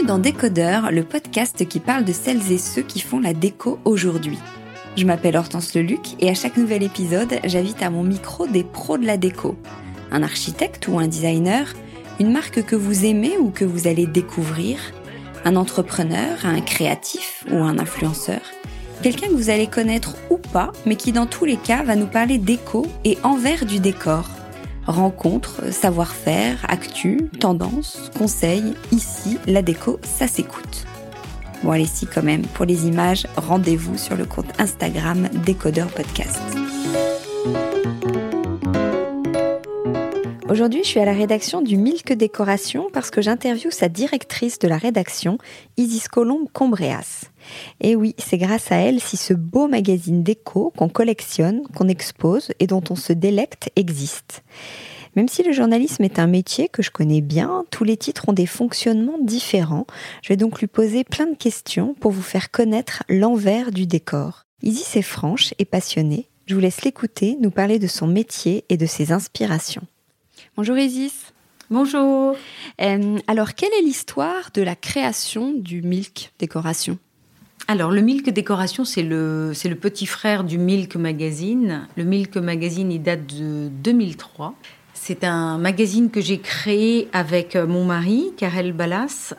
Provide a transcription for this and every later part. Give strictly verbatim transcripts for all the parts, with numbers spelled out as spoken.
dans Décodeur, le podcast qui parle de celles et ceux qui font la déco aujourd'hui. Je m'appelle Hortense Leluc et à chaque nouvel épisode, j'invite à mon micro des pros de la déco. Un architecte ou un designer, une marque que vous aimez ou que vous allez découvrir, un entrepreneur, un créatif ou un influenceur, quelqu'un que vous allez connaître ou pas, mais qui dans tous les cas va nous parler déco et envers du décor. Rencontres, savoir-faire, actu, tendances, conseils, ici, la déco, ça s'écoute. Bon allez si quand même, pour les images, rendez-vous sur le compte Instagram Décodeur Podcast. Aujourd'hui, je suis à la rédaction du Milk Décoration parce que j'interviewe sa directrice de la rédaction, Isis Colombe-Combreas. Et oui, c'est grâce à elle si ce beau magazine déco qu'on collectionne, qu'on expose et dont on se délecte existe. Même si le journalisme est un métier que je connais bien, tous les titres ont des fonctionnements différents. Je vais donc lui poser plein de questions pour vous faire connaître l'envers du décor. Isis est franche et passionnée. Je vous laisse l'écouter, nous parler de son métier et de ses inspirations. Bonjour Isis. Bonjour. Euh, alors, quelle est l'histoire de la création du Milk Décoration ? Alors, le Milk Décoration, c'est le, c'est le petit frère du Milk Magazine. Le Milk Magazine, il date de deux mille trois. C'est un magazine que j'ai créé avec mon mari, Karel Ballas,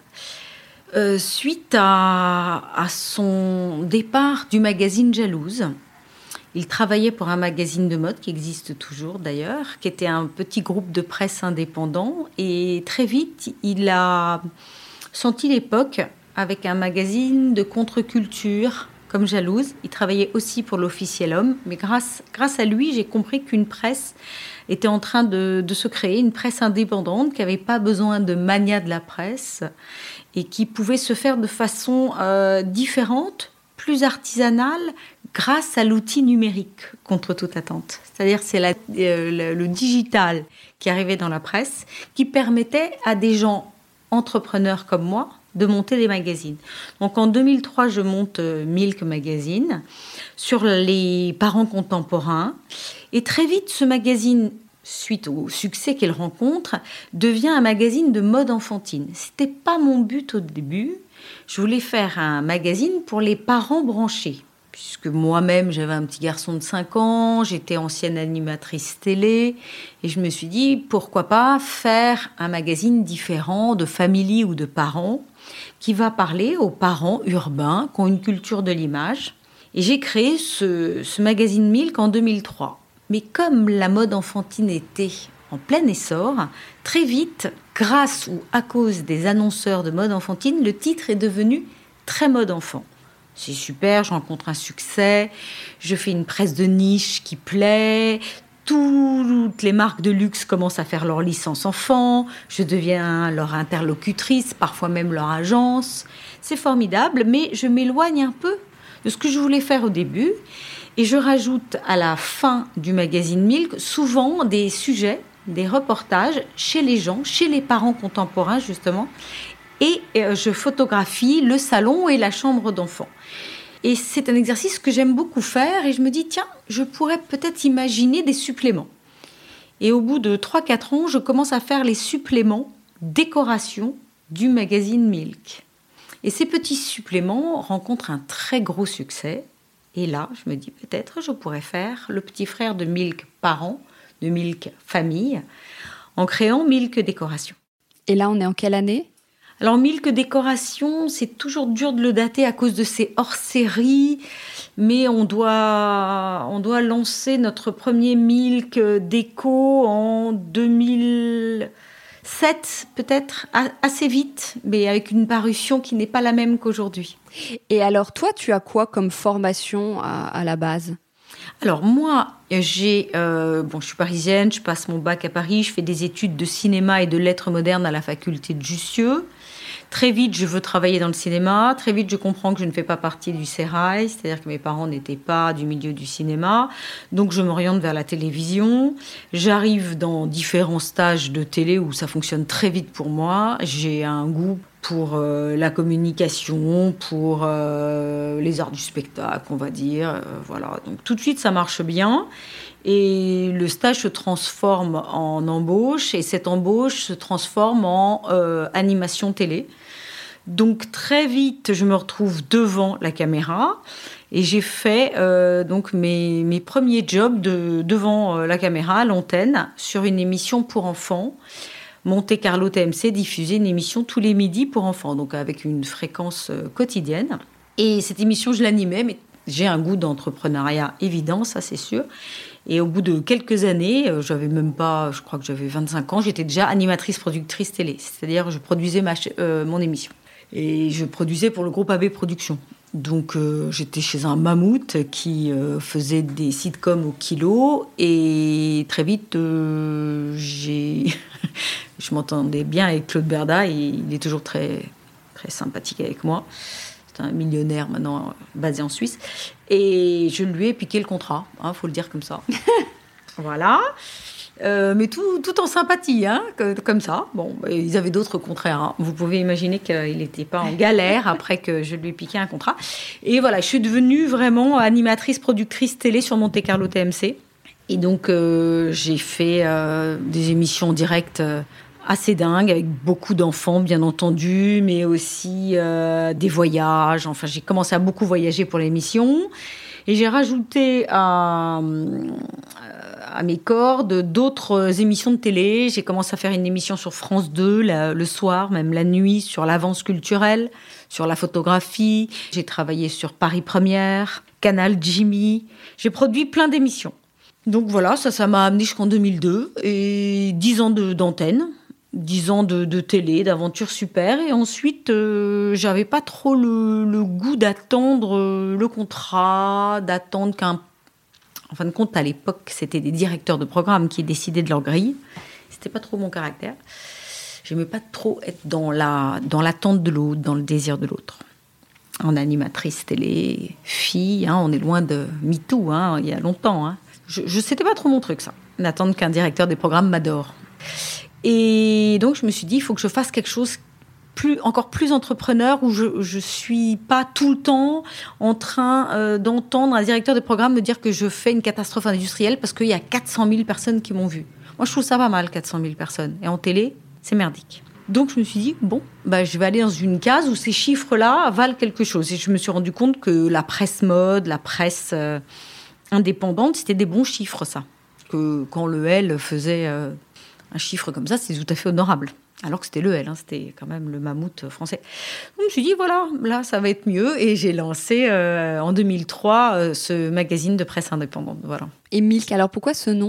euh, suite à, à son départ du magazine Jalouse. Il travaillait pour un magazine de mode qui existe toujours d'ailleurs, qui était un petit groupe de presse indépendant. Et très vite, il a senti l'époque avec un magazine de contre-culture comme Jalouse. Il travaillait aussi pour l'Officiel Homme. Mais grâce, grâce à lui, j'ai compris qu'une presse était en train de, de se créer, une presse indépendante qui n'avait pas besoin de mania de la presse et qui pouvait se faire de façon euh, différente, plus artisanale, grâce à l'outil numérique, contre toute attente. C'est-à-dire c'est la, euh, le, le digital qui arrivait dans la presse, qui permettait à des gens entrepreneurs comme moi de monter des magazines. Donc en deux mille trois, je monte euh, Milk Magazine sur les parents contemporains. Et très vite, ce magazine, suite au succès qu'il rencontre, devient un magazine de mode enfantine. Ce n'était pas mon but au début. Je voulais faire un magazine pour les parents branchés. Puisque moi-même, j'avais un petit garçon de cinq ans, j'étais ancienne animatrice télé, et je me suis dit, pourquoi pas faire un magazine différent de famille ou de parents, qui va parler aux parents urbains qui ont une culture de l'image. Et j'ai créé ce, ce magazine Milk en deux mille trois. Mais comme la mode enfantine était en plein essor, très vite, grâce ou à cause des annonceurs de mode enfantine, le titre est devenu très mode enfant. C'est super, je rencontre un succès, je fais une presse de niche qui plaît, toutes les marques de luxe commencent à faire leur licence enfant, je deviens leur interlocutrice, parfois même leur agence. C'est formidable, mais je m'éloigne un peu de ce que je voulais faire au début et je rajoute à la fin du magazine Milk souvent des sujets, des reportages chez les gens, chez les parents contemporains justement. Et je photographie le salon et la chambre d'enfant. Et c'est un exercice que j'aime beaucoup faire et je me dis, tiens, je pourrais peut-être imaginer des suppléments. Et au bout de trois à quatre ans, je commence à faire les suppléments décoration du magazine Milk. Et ces petits suppléments rencontrent un très gros succès. Et là, je me dis, peut-être je pourrais faire le petit frère de Milk parents, de Milk famille, en créant Milk Décoration. Et là, on est en quelle année ? Alors, Milk Décoration, c'est toujours dur de le dater à cause de ces hors-séries, mais on doit, on doit lancer notre premier Milk Déco en deux mille sept, peut-être, assez vite, mais avec une parution qui n'est pas la même qu'aujourd'hui. Et alors, toi, tu as quoi comme formation à, à la base ? Alors moi, j'ai, euh, bon, je suis parisienne, je passe mon bac à Paris, je fais des études de cinéma et de lettres modernes à la faculté de Jussieu. Très vite, je veux travailler dans le cinéma. Très vite, je comprends que je ne fais pas partie du sérail, c'est-à-dire que mes parents n'étaient pas du milieu du cinéma. Donc, je m'oriente vers la télévision. J'arrive dans différents stages de télé où ça fonctionne très vite pour moi. J'ai un goût pour euh, la communication, pour euh, les arts du spectacle, on va dire. Euh, voilà. Donc, tout de suite, ça marche bien. Et le stage se transforme en embauche, et cette embauche se transforme en euh, animation télé. Donc très vite, je me retrouve devant la caméra et j'ai fait euh, donc mes, mes premiers jobs de, devant la caméra, à l'antenne, sur une émission pour enfants. Monte Carlo T M C diffusait une émission tous les midis pour enfants, donc avec une fréquence euh, quotidienne. Et cette émission, je l'animais, mais j'ai un goût d'entrepreneuriat évident, ça c'est sûr. Et au bout de quelques années, euh, j'avais même pas, je crois que j'avais vingt-cinq ans, j'étais déjà animatrice productrice télé, c'est-à-dire je produisais ma, euh, mon émission. Et je produisais pour le groupe A B Productions. Donc euh, j'étais chez un mammouth qui euh, faisait des sitcoms au kilo et très vite euh, j'ai je m'entendais bien avec Claude Berda et il est toujours très très sympathique avec moi. C'est un millionnaire maintenant basé en Suisse et je lui ai piqué le contrat, hein, faut le dire comme ça. Voilà. Euh, mais tout, tout en sympathie, hein, comme ça. Bon, ils avaient d'autres contrats. Hein. Vous pouvez imaginer qu'il n'était pas en galère après que je lui ai piqué un contrat. Et voilà, je suis devenue vraiment animatrice, productrice télé sur Monte Carlo T M C. Et donc, euh, j'ai fait euh, des émissions directes euh, assez dingues, avec beaucoup d'enfants, bien entendu, mais aussi euh, des voyages. Enfin, j'ai commencé à beaucoup voyager pour l'émission. Et j'ai rajouté à, à mes cordes d'autres émissions de télé. J'ai commencé à faire une émission sur France deux, la, le soir, même la nuit, sur l'avance culturelle, sur la photographie. J'ai travaillé sur Paris Première, Canal Jimmy. J'ai produit plein d'émissions. Donc voilà, ça, ça m'a amené jusqu'en deux mille deux. Et dix ans de, d'antenne. Dix ans de, de télé, d'aventures super. Et ensuite, euh, j'avais pas trop le, le goût d'attendre euh, le contrat, d'attendre qu'un... En fin de compte, à l'époque, c'était des directeurs de programme qui décidaient de leur grille. C'était pas trop mon caractère. J'aimais pas trop être dans, la, dans l'attente de l'autre, dans le désir de l'autre. En animatrice télé, fille, hein, on est loin de MeToo, hein, il y a longtemps. Hein. Je, je, c'était pas trop mon truc, ça. D'attendre qu'un directeur des programmes m'adore. Et donc, je me suis dit, il faut que je fasse quelque chose plus, encore plus entrepreneur, où je ne suis pas tout le temps en train euh, d'entendre un directeur de programme me dire que je fais une catastrophe industrielle parce qu'il y a quatre cent mille personnes qui m'ont vu. Moi, je trouve ça pas mal, quatre cent mille personnes. Et en télé, c'est merdique. Donc, je me suis dit, bon, bah, je vais aller dans une case où ces chiffres-là valent quelque chose. Et je me suis rendu compte que la presse mode, la presse euh, indépendante, c'était des bons chiffres, ça. Que quand le L faisait... Euh, un chiffre comme ça, c'est tout à fait honorable. Alors que c'était le L, hein, c'était quand même le mammouth français. Donc, je me suis dit, voilà, là, ça va être mieux. Et j'ai lancé euh, en deux mille trois euh, ce magazine de presse indépendante. Voilà. Et Milk, alors pourquoi ce nom ?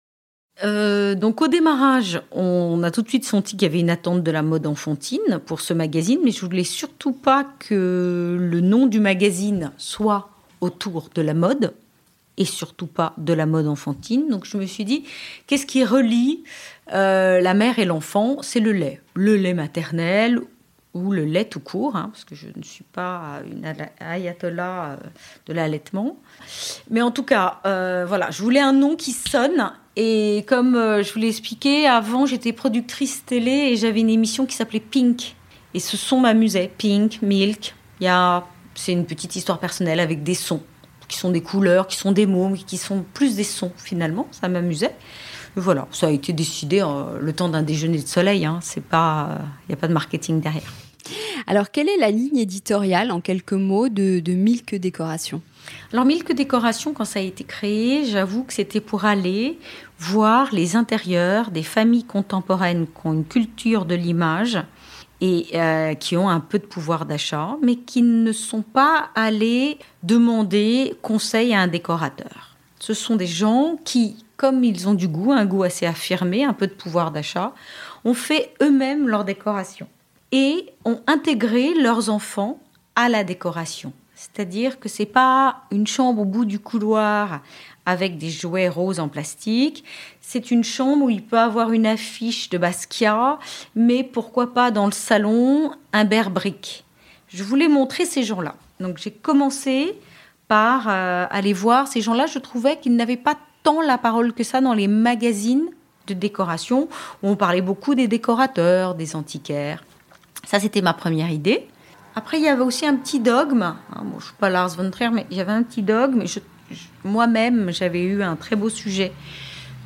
euh, Donc, au démarrage, on a tout de suite senti qu'il y avait une attente de la mode enfantine pour ce magazine, mais je ne voulais surtout pas que le nom du magazine soit autour de la mode, et surtout pas de la mode enfantine. Donc, je me suis dit, qu'est-ce qui relie euh, la mère et l'enfant ? C'est le lait. Le lait maternel ou le lait tout court, hein, parce que je ne suis pas une ayatollah de l'allaitement. Mais en tout cas, euh, voilà, je voulais un nom qui sonne. Et comme euh, je vous l'ai expliqué, avant, j'étais productrice télé et j'avais une émission qui s'appelait Pink. Et ce son m'amusait. Pink, Milk. Il y a, c'est une petite histoire personnelle avec des sons, qui sont des couleurs, qui sont des mots, qui sont plus des sons, finalement. Ça m'amusait. Et voilà, ça a été décidé euh, le temps d'un déjeuner de soleil. Hein. C'est pas, il euh, n'y a pas de marketing derrière. Alors, quelle est la ligne éditoriale, en quelques mots, de, de Milk Décoration ? Alors, Milk Décoration, quand ça a été créé, j'avoue que c'était pour aller voir les intérieurs des familles contemporaines qui ont une culture de l'image et euh, qui ont un peu de pouvoir d'achat, mais qui ne sont pas allés demander conseil à un décorateur. Ce sont des gens qui, comme ils ont du goût, un goût assez affirmé, un peu de pouvoir d'achat, ont fait eux-mêmes leur décoration et ont intégré leurs enfants à la décoration. C'est-à-dire que c'est pas une chambre au bout du couloir avec des jouets roses en plastique. C'est une chambre où il peut avoir une affiche de Basquiat, mais pourquoi pas dans le salon, un Bear Brick. Je voulais montrer ces gens-là. Donc j'ai commencé par euh, aller voir ces gens-là. Je trouvais qu'ils n'avaient pas tant la parole que ça dans les magazines de décoration, où on parlait beaucoup des décorateurs, des antiquaires. Ça, c'était ma première idée. Après, il y avait aussi un petit dogme. Hein, bon, je ne suis pas Lars von Trier, mais il y avait un petit dogme. Je, je, moi-même, j'avais eu un très beau sujet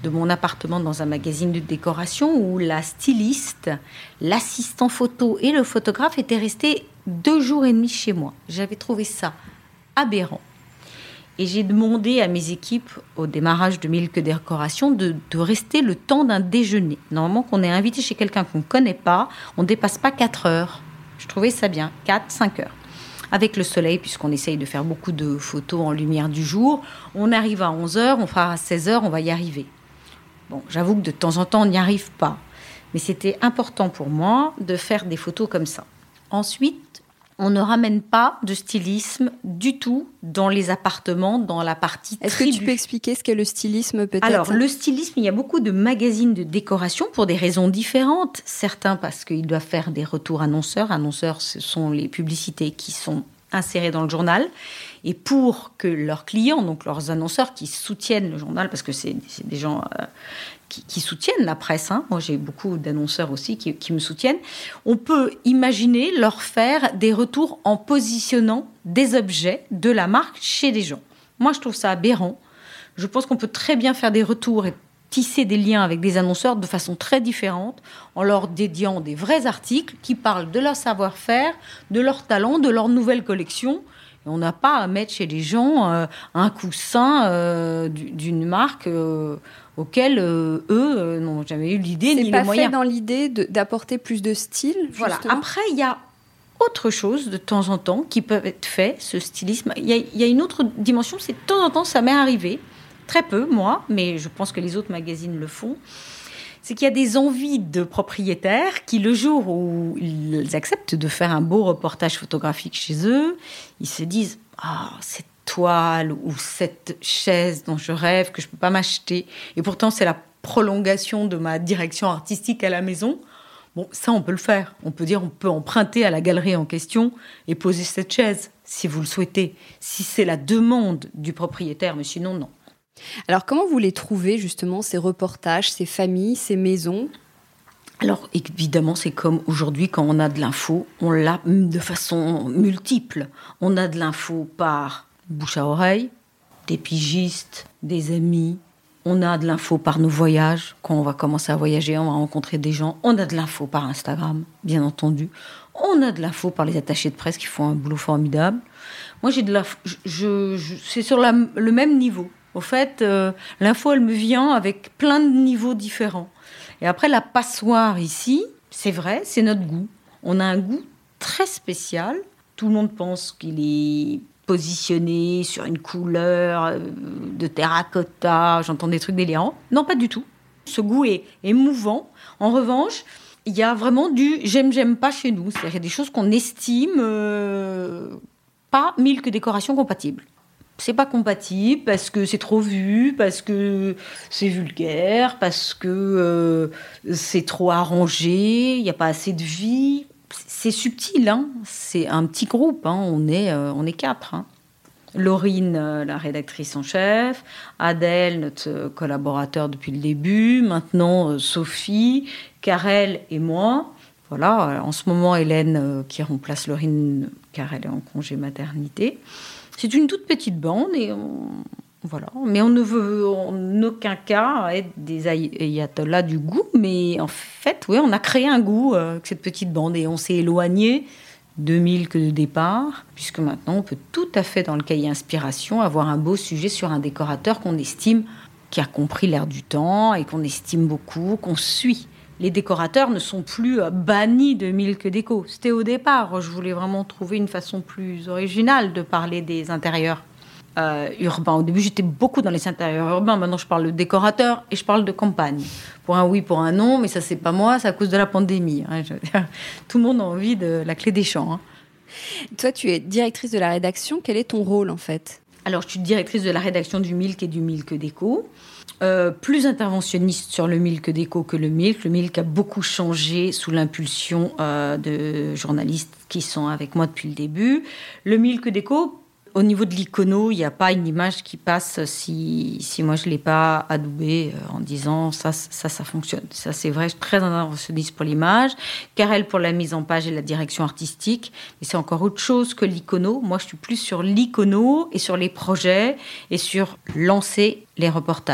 de mon appartement dans un magazine de décoration où la styliste, l'assistant photo et le photographe étaient restés deux jours et demi chez moi. J'avais trouvé ça aberrant. Et j'ai demandé à mes équipes, au démarrage de Milk Décoration, de, de rester le temps d'un déjeuner. Normalement, qu'on est invité chez quelqu'un qu'on ne connaît pas, on ne dépasse pas quatre heures. Je trouvais ça bien, quatre, cinq heures. Avec le soleil, puisqu'on essaye de faire beaucoup de photos en lumière du jour, on arrive à onze heures, on fera à seize heures, on va y arriver. Bon, j'avoue que de temps en temps, on n'y arrive pas. Mais c'était important pour moi de faire des photos comme ça. Ensuite, on ne ramène pas de stylisme du tout dans les appartements, dans la partie Est-ce tribu. que tu peux expliquer ce qu'est le stylisme, peut-être ? Alors, le stylisme, il y a beaucoup de magazines de décoration pour des raisons différentes. Certains parce qu'ils doivent faire des retours annonceurs. Annonceurs, ce sont les publicités qui sont insérées dans le journal. Et pour que leurs clients, donc leurs annonceurs qui soutiennent le journal, parce que c'est, c'est des gens euh, qui, qui soutiennent la presse, hein. Moi j'ai beaucoup d'annonceurs aussi qui, qui me soutiennent, on peut imaginer leur faire des retours en positionnant des objets de la marque chez les gens. Moi je trouve ça aberrant. Je pense qu'on peut très bien faire des retours et tisser des liens avec des annonceurs de façon très différente, en leur dédiant des vrais articles qui parlent de leur savoir-faire, de leur talent, de leur nouvelle collection. On n'a pas à mettre chez les gens euh, un coussin euh, d'une marque euh, auquel euh, eux euh, n'ont jamais eu l'idée c'est ni les les moyens. C'est pas fait dans l'idée de, d'apporter plus de style, voilà. Justement. Après, il y a autre chose de temps en temps qui peut être fait, ce stylisme. Il y a, il y a une autre dimension, c'est de temps en temps, ça m'est arrivé, très peu, moi, mais je pense que les autres magazines le font. C'est qu'il y a des envies de propriétaires qui, le jour où ils acceptent de faire un beau reportage photographique chez eux, ils se disent « Ah, cette toile ou cette chaise dont je rêve, que je ne peux pas m'acheter. » Et pourtant, c'est la prolongation de ma direction artistique à la maison. Bon, ça, on peut le faire. On peut dire, on peut emprunter à la galerie en question et poser cette chaise, si vous le souhaitez. Si c'est la demande du propriétaire, mais sinon, non. Alors, comment vous les trouvez, justement, ces reportages, ces familles, ces maisons ? Alors, évidemment, c'est comme aujourd'hui, quand on a de l'info, on l'a de façon multiple. On a de l'info par bouche à oreille, des pigistes, des amis. On a de l'info par nos voyages. Quand on va commencer à voyager, on va rencontrer des gens. On a de l'info par Instagram, bien entendu. On a de l'info par les attachés de presse qui font un boulot formidable. Moi, j'ai de l'info. Je, je, je, c'est sur la, le même niveau. Au fait, euh, l'info, elle me vient avec plein de niveaux différents. Et après, la passoire ici, c'est vrai, c'est notre goût. On a un goût très spécial. Tout le monde pense qu'il est positionné sur une couleur de terracotta. J'entends des trucs délirants. Non, pas du tout. Ce goût est émouvant. En revanche, il y a vraiment du j'aime, j'aime pas chez nous. C'est-à-dire qu'il y a des choses qu'on estime euh, pas Milk Décoration compatibles. C'est pas compatible parce que c'est trop vu, parce que c'est vulgaire, parce que euh, c'est trop arrangé, il n'y a pas assez de vie. C'est subtil, hein. C'est un petit groupe, hein. On est, euh, on est quatre. Hein. Laurine, euh, la rédactrice en chef, Adèle, notre collaborateur depuis le début, maintenant euh, Sophie, Karel et moi. Voilà, en ce moment Hélène euh, qui remplace Laurine car elle est en congé maternité. C'est une toute petite bande et on, voilà. Mais on ne veut en aucun cas être des ayatollahs du goût. Mais en fait, oui, on a créé un goût avec cette petite bande et on s'est éloigné de Milk de départ, puisque maintenant on peut tout à fait dans le cahier inspiration avoir un beau sujet sur un décorateur qu'on estime, qui a compris l'air du temps et qu'on estime beaucoup, qu'on suit. Les décorateurs ne sont plus bannis de Milk Déco. C'était au départ. Je voulais vraiment trouver une façon plus originale de parler des intérieurs euh, urbains. Au début, j'étais beaucoup dans les intérieurs urbains. Maintenant, je parle de décorateurs et je parle de campagne. Pour un oui, pour un non, mais ça, c'est pas moi, c'est à cause de la pandémie. Hein. Je veux dire, tout le monde a envie de la clé des champs. Hein. Toi, tu es directrice de la rédaction. Quel est ton rôle, en fait ? Alors, je suis directrice de la rédaction du Milk et du Milk Déco. Euh, plus interventionniste sur le Milk Déco que le Milk. Le Milk a beaucoup changé sous l'impulsion euh, de journalistes qui sont avec moi depuis le début. Le Milk Déco, au niveau de l'icono, il n'y a pas une image qui passe si, si moi je ne l'ai pas adoubée euh, en disant ça, ça, ça fonctionne. Ça, c'est vrai, je suis très interventionniste pour l'image. Karel pour la mise en page et la direction artistique. Mais c'est encore autre chose que l'icono. Moi, je suis plus sur l'icono et sur les projets et sur lancer les reportages.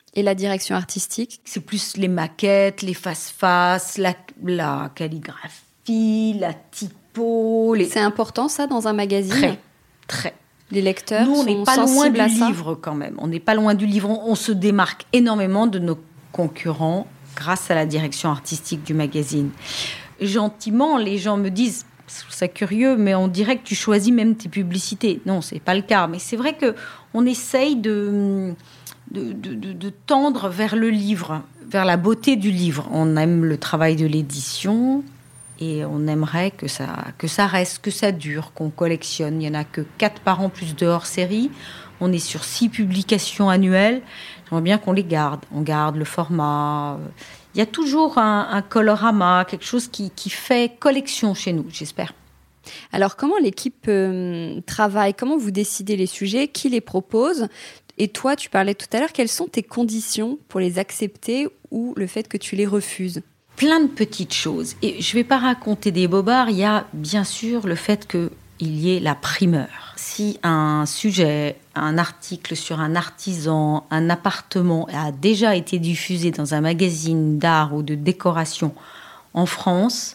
Et la direction artistique ? C'est plus les maquettes, les face-face, la, la calligraphie, la typo. Les... C'est important ça dans un magazine ? Très, très. Les lecteurs Nous, on sont n'est pas loin sensibles à du ça ? livre quand même. On n'est pas loin du livre. On, on se démarque énormément de nos concurrents grâce à la direction artistique du magazine. Gentiment, les gens me disent, je trouve ça curieux, mais on dirait que tu choisis même tes publicités. Non, c'est pas le cas. Mais c'est vrai que on essaye de, de, de, de, de tendre vers le livre, vers la beauté du livre. On aime le travail de l'édition. Et on aimerait que ça, que ça reste, que ça dure, qu'on collectionne. Il n'y en a que quatre par an, plus de hors-série. On est sur six publications annuelles. J'aimerais bien qu'on les garde. On garde le format. Il y a toujours un, un colorama, quelque chose qui, qui fait collection chez nous, j'espère. Alors, comment l'équipe euh, travaille ? Comment vous décidez les sujets ? Qui les propose ? Et toi, tu parlais tout à l'heure, quelles sont tes conditions pour les accepter ou le fait que tu les refuses ? Plein de petites choses. Et je ne vais pas raconter des bobards. Il y a bien sûr le fait qu'il y ait la primeur. Si un sujet, un article sur un artisan, un appartement a déjà été diffusé dans un magazine d'art ou de décoration en France,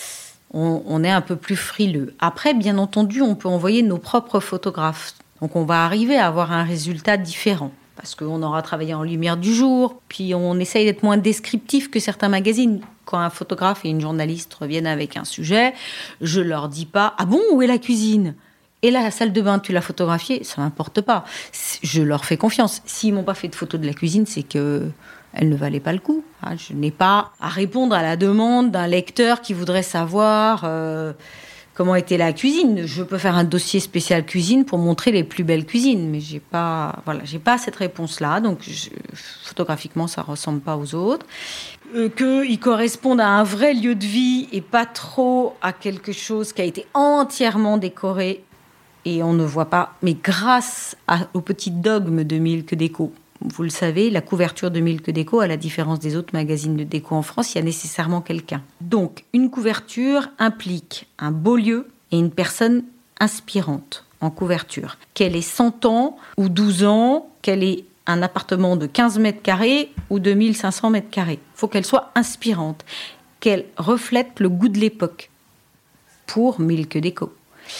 on, on est un peu plus frileux. Après, bien entendu, on peut envoyer nos propres photographes. Donc on va arriver à avoir un résultat différent. Parce qu'on aura travaillé en lumière du jour, puis on essaye d'être moins descriptif que certains magazines. Quand un photographe et une journaliste reviennent avec un sujet, je leur dis pas « Ah bon, où est la cuisine ?» Et là, la salle de bain, tu l'as photographiée, ça m'importe pas. Je leur fais confiance. S'ils m'ont pas fait de photo de la cuisine, c'est que elle ne valait pas le coup. Je n'ai pas à répondre à la demande d'un lecteur qui voudrait savoir... Euh, Comment était la cuisine ? Je peux faire un dossier spécial cuisine pour montrer les plus belles cuisines, mais j'ai pas, voilà, j'ai pas cette réponse-là. Donc, je, photographiquement, ça ressemble pas aux autres. Euh, qu'ils correspondent à un vrai lieu de vie et pas trop à quelque chose qui a été entièrement décoré et on ne voit pas. Mais grâce à, au petit dogme de Milk Déco, vous le savez, la couverture de Milk Déco, à la différence des autres magazines de déco en France, il y a nécessairement quelqu'un. Donc, une couverture implique un beau lieu et une personne inspirante en couverture. Qu'elle ait cent ans ou douze ans, qu'elle ait un appartement de quinze mètres carrés ou de mille cinq cents mètres carrés. Il faut qu'elle soit inspirante, qu'elle reflète le goût de l'époque pour Milk Déco.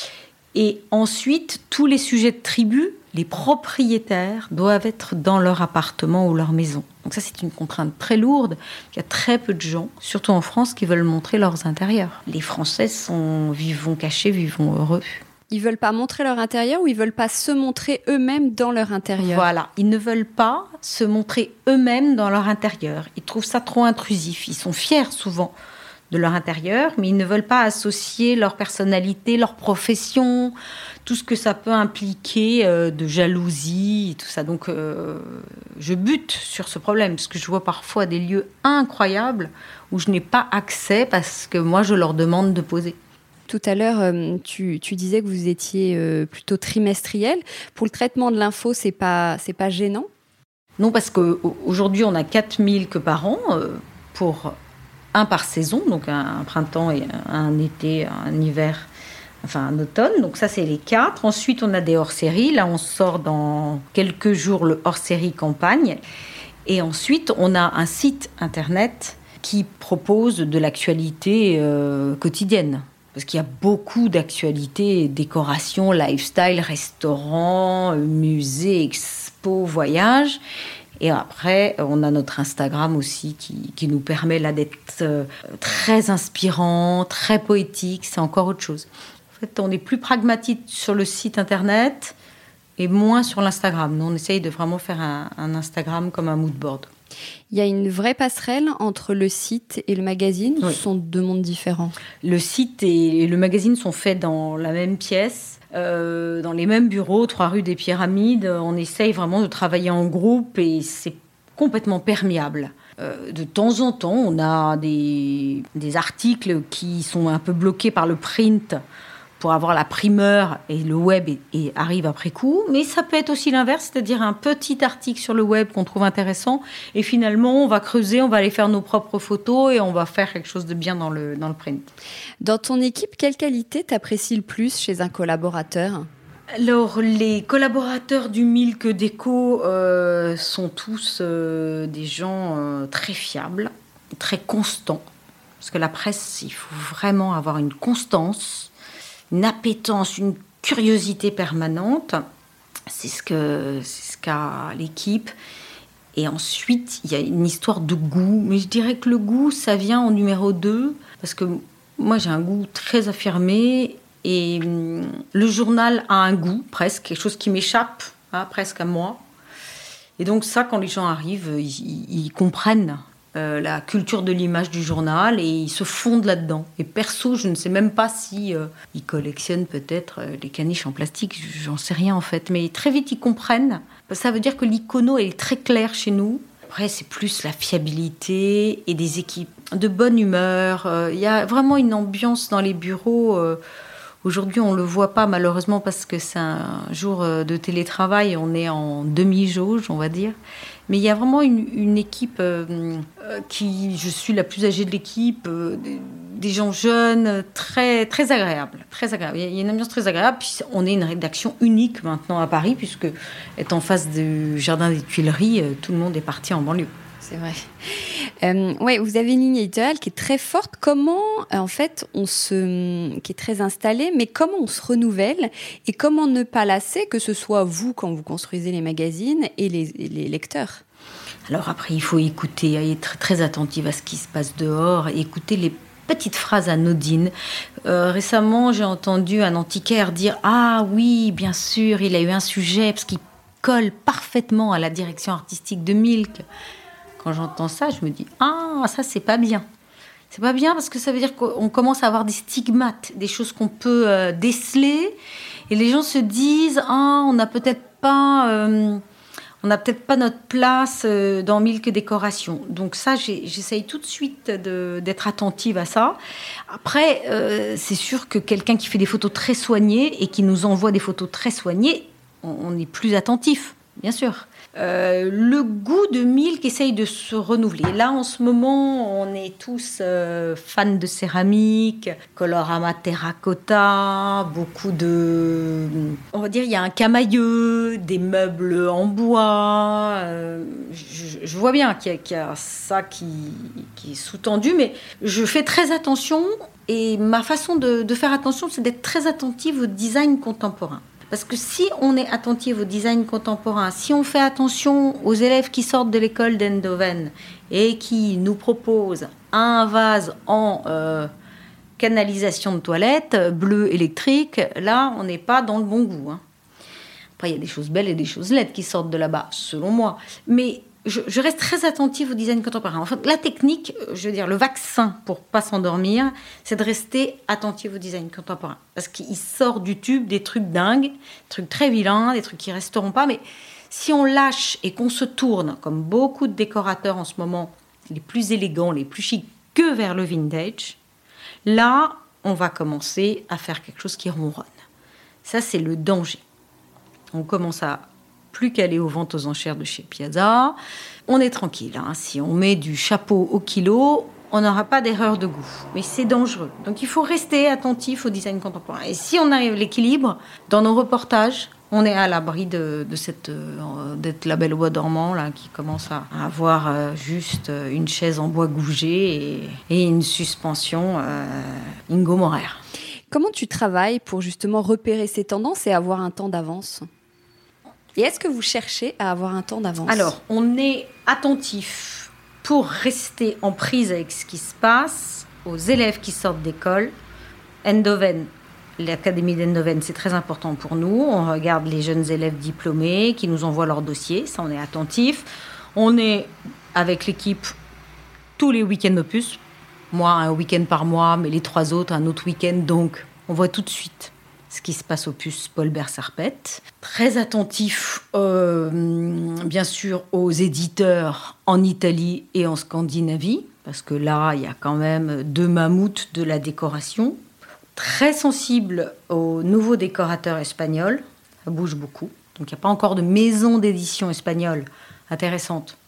Et ensuite, tous les sujets de tribu, les propriétaires doivent être dans leur appartement ou leur maison. Donc ça, c'est une contrainte très lourde. Il y a très peu de gens, surtout en France, qui veulent montrer leurs intérieurs. Les Français sont vivons cachés, vivons heureux. Ils veulent pas montrer leur intérieur ou ils veulent pas se montrer eux-mêmes dans leur intérieur ? Voilà, ils ne veulent pas se montrer eux-mêmes dans leur intérieur. Ils trouvent ça trop intrusif. Ils sont fiers souvent de leur intérieur, mais ils ne veulent pas associer leur personnalité, leur profession, tout ce que ça peut impliquer euh, de jalousie et tout ça. Donc, euh, je bute sur ce problème, parce que je vois parfois des lieux incroyables où je n'ai pas accès parce que moi, je leur demande de poser. Tout à l'heure, euh, tu, tu disais que vous étiez euh, plutôt trimestriel. Pour le traitement de l'info, c'est pas, c'est pas gênant ? Non, parce qu'aujourd'hui, on a quatre mille que par an euh, pour... un par saison, donc un, un printemps et un, un été, un hiver, enfin un automne. Donc ça, c'est les quatre. Ensuite, on a des hors-séries. Là, on sort dans quelques jours le hors-série campagne. Et ensuite, on a un site internet qui propose de l'actualité euh, quotidienne. Parce qu'il y a beaucoup d'actualités, décoration, lifestyle, restaurants, musées, expos, voyages. Et après, on a notre Instagram aussi qui, qui nous permet là d'être euh, très inspirant, très poétique. C'est encore autre chose. En fait, on est plus pragmatique sur le site internet et moins sur l'Instagram. Nous, on essaye de vraiment faire un, un Instagram comme un mood board. Il y a une vraie passerelle entre le site et le magazine, ou oui. Ce sont deux mondes différents ? Le site et le magazine sont faits dans la même pièce. Euh, dans les mêmes bureaux, trois rue des Pyramides. On essaye vraiment de travailler en groupe et c'est complètement perméable. Euh, de temps en temps, on a des, des articles qui sont un peu bloqués par le print pour avoir la primeur et le web et, et arrive après coup. Mais ça peut être aussi l'inverse, c'est-à-dire un petit article sur le web qu'on trouve intéressant et finalement, on va creuser, on va aller faire nos propres photos et on va faire quelque chose de bien dans le, dans le print. Dans ton équipe, quelle qualité t'apprécies le plus chez un collaborateur ? Alors, les collaborateurs du Milk Déco euh, sont tous euh, des gens euh, très fiables, très constants. Parce que la presse, il faut vraiment avoir une constance, une appétence, une curiosité permanente. C'est ce que, c'est ce qu'a l'équipe. Et ensuite, il y a une histoire de goût. Mais je dirais que le goût, ça vient en numéro deux. Parce que moi, j'ai un goût très affirmé. Et hum, le journal a un goût, presque, quelque chose qui m'échappe, hein, presque à moi. Et donc ça, quand les gens arrivent, ils, ils comprennent euh, la culture de l'image du journal et ils se fondent là-dedans. Et perso, je ne sais même pas si euh, ils collectionnent peut-être euh, les caniches en plastique, j'en sais rien en fait. Mais très vite, ils comprennent. Ça veut dire que l'icono est très claire chez nous. Après, c'est plus la fiabilité et des équipes de bonne humeur. Il euh, y a vraiment une ambiance dans les bureaux. Euh, Aujourd'hui, on ne le voit pas malheureusement parce que c'est un jour de télétravail, on est en demi-jauge, on va dire. Mais il y a vraiment une, une équipe euh, qui, je suis la plus âgée de l'équipe, euh, des, des gens jeunes, très, très agréables, très agréables. Il y a une ambiance très agréable. Puis on est une rédaction unique maintenant à Paris, puisque est en face du Jardin des Tuileries, tout le monde est parti en banlieue. C'est vrai. Euh, ouais, vous avez une ligne éditoriale qui est très forte. Comment, en fait, on se, qui est très installée, mais comment on se renouvelle et comment ne pas lasser, que ce soit vous quand vous construisez les magazines et les, les lecteurs. Alors après, il faut écouter, être très attentive à ce qui se passe dehors, et écouter les petites phrases anodines. Euh, récemment, j'ai entendu un antiquaire dire « Ah oui, bien sûr, il a eu un sujet parce qu'il colle parfaitement à la direction artistique de Milk ». Quand j'entends ça, je me dis « Ah, ça, c'est pas bien ». C'est pas bien parce que ça veut dire qu'on commence à avoir des stigmates, des choses qu'on peut euh, déceler. Et les gens se disent « Ah, on n'a peut-être pas, euh, on n'a peut-être pas notre place euh, dans Milk Décoration ». Donc ça, j'ai, j'essaye tout de suite de, d'être attentive à ça. Après, euh, c'est sûr que quelqu'un qui fait des photos très soignées et qui nous envoie des photos très soignées, on, on est plus attentif, bien sûr. Euh, le goût de Milk essaye de se renouveler. Là, en ce moment, on est tous euh, fans de céramique, colorama terracotta, beaucoup de... On va dire, il y a un camailleux, des meubles en bois. Euh, je, je vois bien qu'il y a, qu'il y a ça qui, qui est sous-tendu, mais je fais très attention. Et ma façon de, de faire attention, c'est d'être très attentive au design contemporain. Parce que si on est attentif au design contemporain, si on fait attention aux élèves qui sortent de l'école d'Eindhoven et qui nous proposent un vase en euh, canalisation de toilette, bleu électrique, là, on n'est pas dans le bon goût. Hein. Après, il y a des choses belles et des choses laides qui sortent de là-bas, selon moi. Mais je, je reste très attentive au design contemporain. En fait, la technique, je veux dire, le vaccin pour pas s'endormir, c'est de rester attentive au design contemporain. Parce qu'il sort du tube des trucs dingues, des trucs très vilains, des trucs qui resteront pas. Mais si on lâche et qu'on se tourne, comme beaucoup de décorateurs en ce moment, les plus élégants, les plus chics, que vers le vintage, là, on va commencer à faire quelque chose qui ronronne. Ça, c'est le danger. On commence à plus qu'aller aux ventes aux enchères de chez Piazza. On est tranquille. Hein. Si on met du chapeau au kilo, on n'aura pas d'erreur de goût. Mais c'est dangereux. Donc il faut rester attentif au design contemporain. Et si on arrive à l'équilibre, dans nos reportages, on est à l'abri de, de cette euh, d'être label bois dormant là, qui commence à avoir euh, juste une chaise en bois gougé et, et une suspension euh, Ingo Maurer. Comment tu travailles pour justement repérer ces tendances et avoir un temps d'avance ? Et est-ce que vous cherchez à avoir un temps d'avance ? Alors, on est attentif pour rester en prise avec ce qui se passe aux élèves qui sortent d'école. Eindhoven, l'académie d'Eindhoven, c'est très important pour nous. On regarde les jeunes élèves diplômés qui nous envoient leur dossier. Ça, on est attentif. On est avec l'équipe tous les week-ends opus. Moi, un week-end par mois, mais les trois autres, un autre week-end. Donc, on voit tout de suite ce qui se passe au puce Paul Bert-Sarpette. Très attentif, euh, bien sûr, aux éditeurs en Italie et en Scandinavie, parce que là, il y a quand même deux mammouths de la décoration. Très sensible aux nouveaux décorateurs espagnols, ça bouge beaucoup. Donc, il n'y a pas encore de maison d'édition espagnole intéressante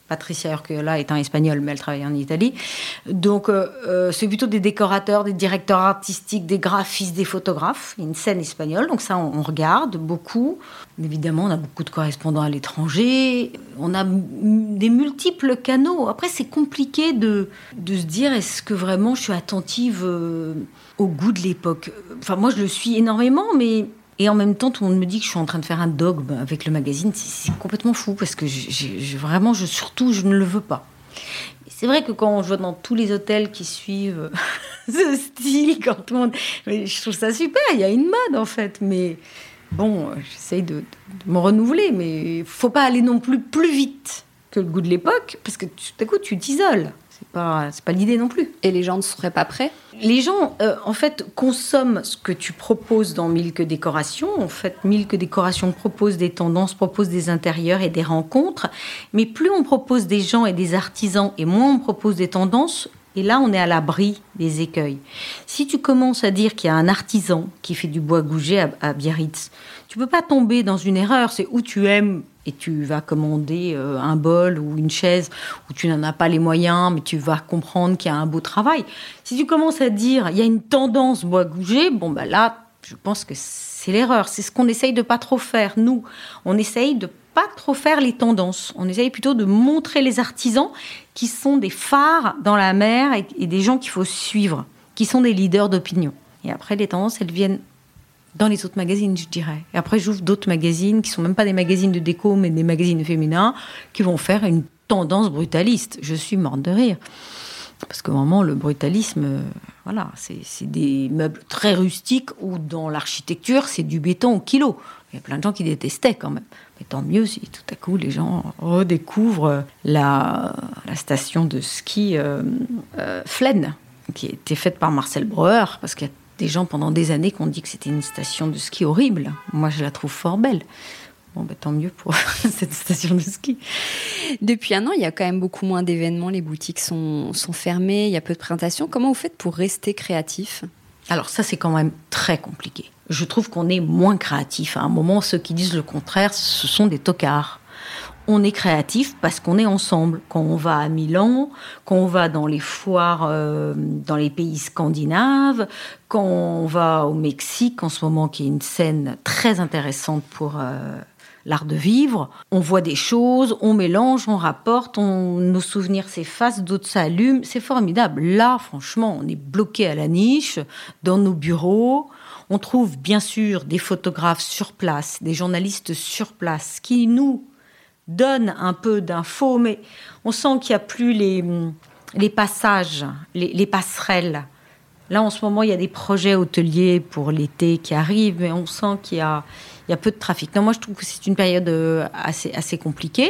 Patricia Urquiola étant espagnole, mais elle travaille en Italie. Donc, euh, euh, c'est plutôt des décorateurs, des directeurs artistiques, des graphistes, des photographes. Il y a une scène espagnole, donc ça, on, on regarde beaucoup. Évidemment, on a beaucoup de correspondants à l'étranger. On a m- des multiples canaux. Après, c'est compliqué de, de se dire, est-ce que vraiment je suis attentive euh, au goût de l'époque ? Enfin, moi, je le suis énormément, mais... Et en même temps, tout le monde me dit que je suis en train de faire un dogme avec le magazine. C'est, c'est complètement fou parce que je, je, je, vraiment, je, surtout, je ne le veux pas. Et c'est vrai que quand je vois dans tous les hôtels qui suivent ce style, quand tout le monde... Mais je trouve ça super, il y a une mode en fait. Mais bon, j'essaye de, de me renouveler. Mais il ne faut pas aller non plus plus vite que le goût de l'époque parce que tout à coup, tu t'isoles. C'est pas, c'est pas l'idée non plus. Et les gens ne seraient pas prêts ? Les gens, euh, en fait, consomment ce que tu proposes dans Milk Décoration. En fait, Milk Décoration propose des tendances, propose des intérieurs et des rencontres. Mais plus on propose des gens et des artisans, et moins on propose des tendances, et là, on est à l'abri des écueils. Si tu commences à dire qu'il y a un artisan qui fait du bois gougé à, à Biarritz, tu peux pas tomber dans une erreur. C'est où tu aimes et tu vas commander euh, un bol ou une chaise où tu n'en as pas les moyens, mais tu vas comprendre qu'il y a un beau travail. Si tu commences à dire il y a une tendance bois gougé, bon ben là, je pense que c'est l'erreur. C'est ce qu'on essaye de pas trop faire. Nous, on essaye de pas trop faire les tendances. On essaye plutôt de montrer les artisans qui sont des phares dans la mer et, et des gens qu'il faut suivre, qui sont des leaders d'opinion. Et après, les tendances, elles viennent dans les autres magazines, je dirais. Et après, j'ouvre d'autres magazines qui sont même pas des magazines de déco, mais des magazines féminins qui vont faire une tendance brutaliste. Je suis morte de rire. Parce que vraiment, le brutalisme, euh, voilà, c'est, c'est des meubles très rustiques où dans l'architecture, c'est du béton au kilo. Il y a plein de gens qui détestaient quand même. Mais tant mieux si tout à coup, les gens redécouvrent la, la station de ski euh, euh, Flaine, qui a été faite par Marcel Breuer, parce qu'il y a des gens pendant des années qui ont dit que c'était une station de ski horrible. Moi, je la trouve fort belle. Bon, ben, tant mieux pour cette station de ski. Depuis un an, il y a quand même beaucoup moins d'événements. Les boutiques sont, sont fermées, il y a peu de présentations. Comment vous faites pour rester créatif ? Alors ça, c'est quand même très compliqué. Je trouve qu'on est moins créatif. À un moment, ceux qui disent le contraire, ce sont des tocards. On est créatif parce qu'on est ensemble. Quand on va à Milan, quand on va dans les foires euh, dans les pays scandinaves, quand on va au Mexique, en ce moment, qui est une scène très intéressante pour euh, l'art de vivre, on voit des choses, on mélange, on rapporte, on, nos souvenirs s'effacent, d'autres s'allument. C'est formidable. Là, franchement, on est bloqué à la niche, dans nos bureaux. On trouve bien sûr des photographes sur place, des journalistes sur place qui nous donne un peu d'infos, mais on sent qu'il n'y a plus les, les passages, les, les passerelles. Là, en ce moment, il y a des projets hôteliers pour l'été qui arrivent, mais on sent qu'il y a, il y a peu de trafic. Non, moi, je trouve que c'est une période assez, assez compliquée.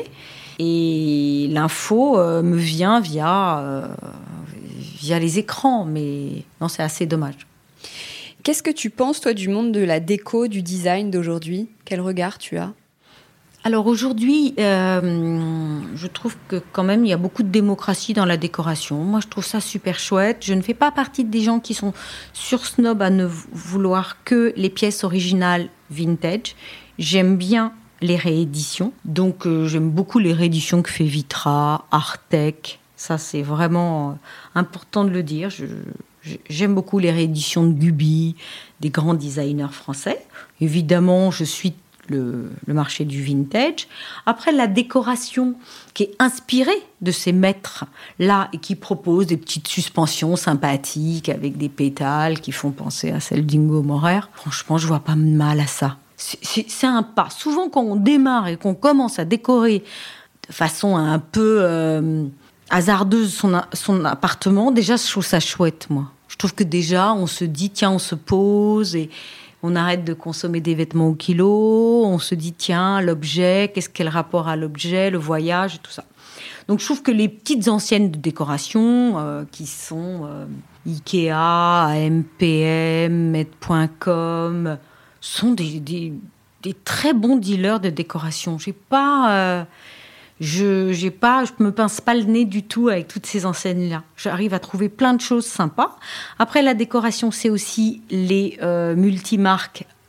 Et l'info euh, me vient via, euh, via les écrans, mais non, c'est assez dommage. Qu'est-ce que tu penses, toi, du monde de la déco, du design d'aujourd'hui ? Quel regard tu as ? Alors aujourd'hui, euh, je trouve que quand même, il y a beaucoup de démocratie dans la décoration. Moi, je trouve ça super chouette. Je ne fais pas partie des gens qui sont sur-snob à ne vouloir que les pièces originales vintage. J'aime bien les rééditions. Donc, euh, j'aime beaucoup les rééditions que fait Vitra, Artec. Ça, c'est vraiment important de le dire. Je, je, j'aime beaucoup les rééditions de Gubi, des grands designers français. Évidemment, je suis Le, le marché du vintage. Après, la décoration qui est inspirée de ces maîtres-là et qui propose des petites suspensions sympathiques avec des pétales qui font penser à celles d'Ingo Maurer. Franchement, je vois pas mal à ça. C'est, c'est, c'est un pas. Souvent, quand on démarre et qu'on commence à décorer de façon un peu euh, hasardeuse son, son appartement, déjà, je trouve ça chouette, moi. Je trouve que déjà, on se dit, tiens, on se pose et on arrête de consommer des vêtements au kilo, on se dit, tiens, l'objet, qu'est-ce qu'est le rapport à l'objet, le voyage et tout ça. Donc, je trouve que les petites anciennes de décoration, euh, qui sont euh, Ikea, A M P M, Med point com, sont des, des, des très bons dealers de décoration. J'ai pas... Euh, Je j'ai pas, je me pince pas le nez du tout avec toutes ces enseignes-là. J'arrive à trouver plein de choses sympas. Après, la décoration, c'est aussi les euh, multimarques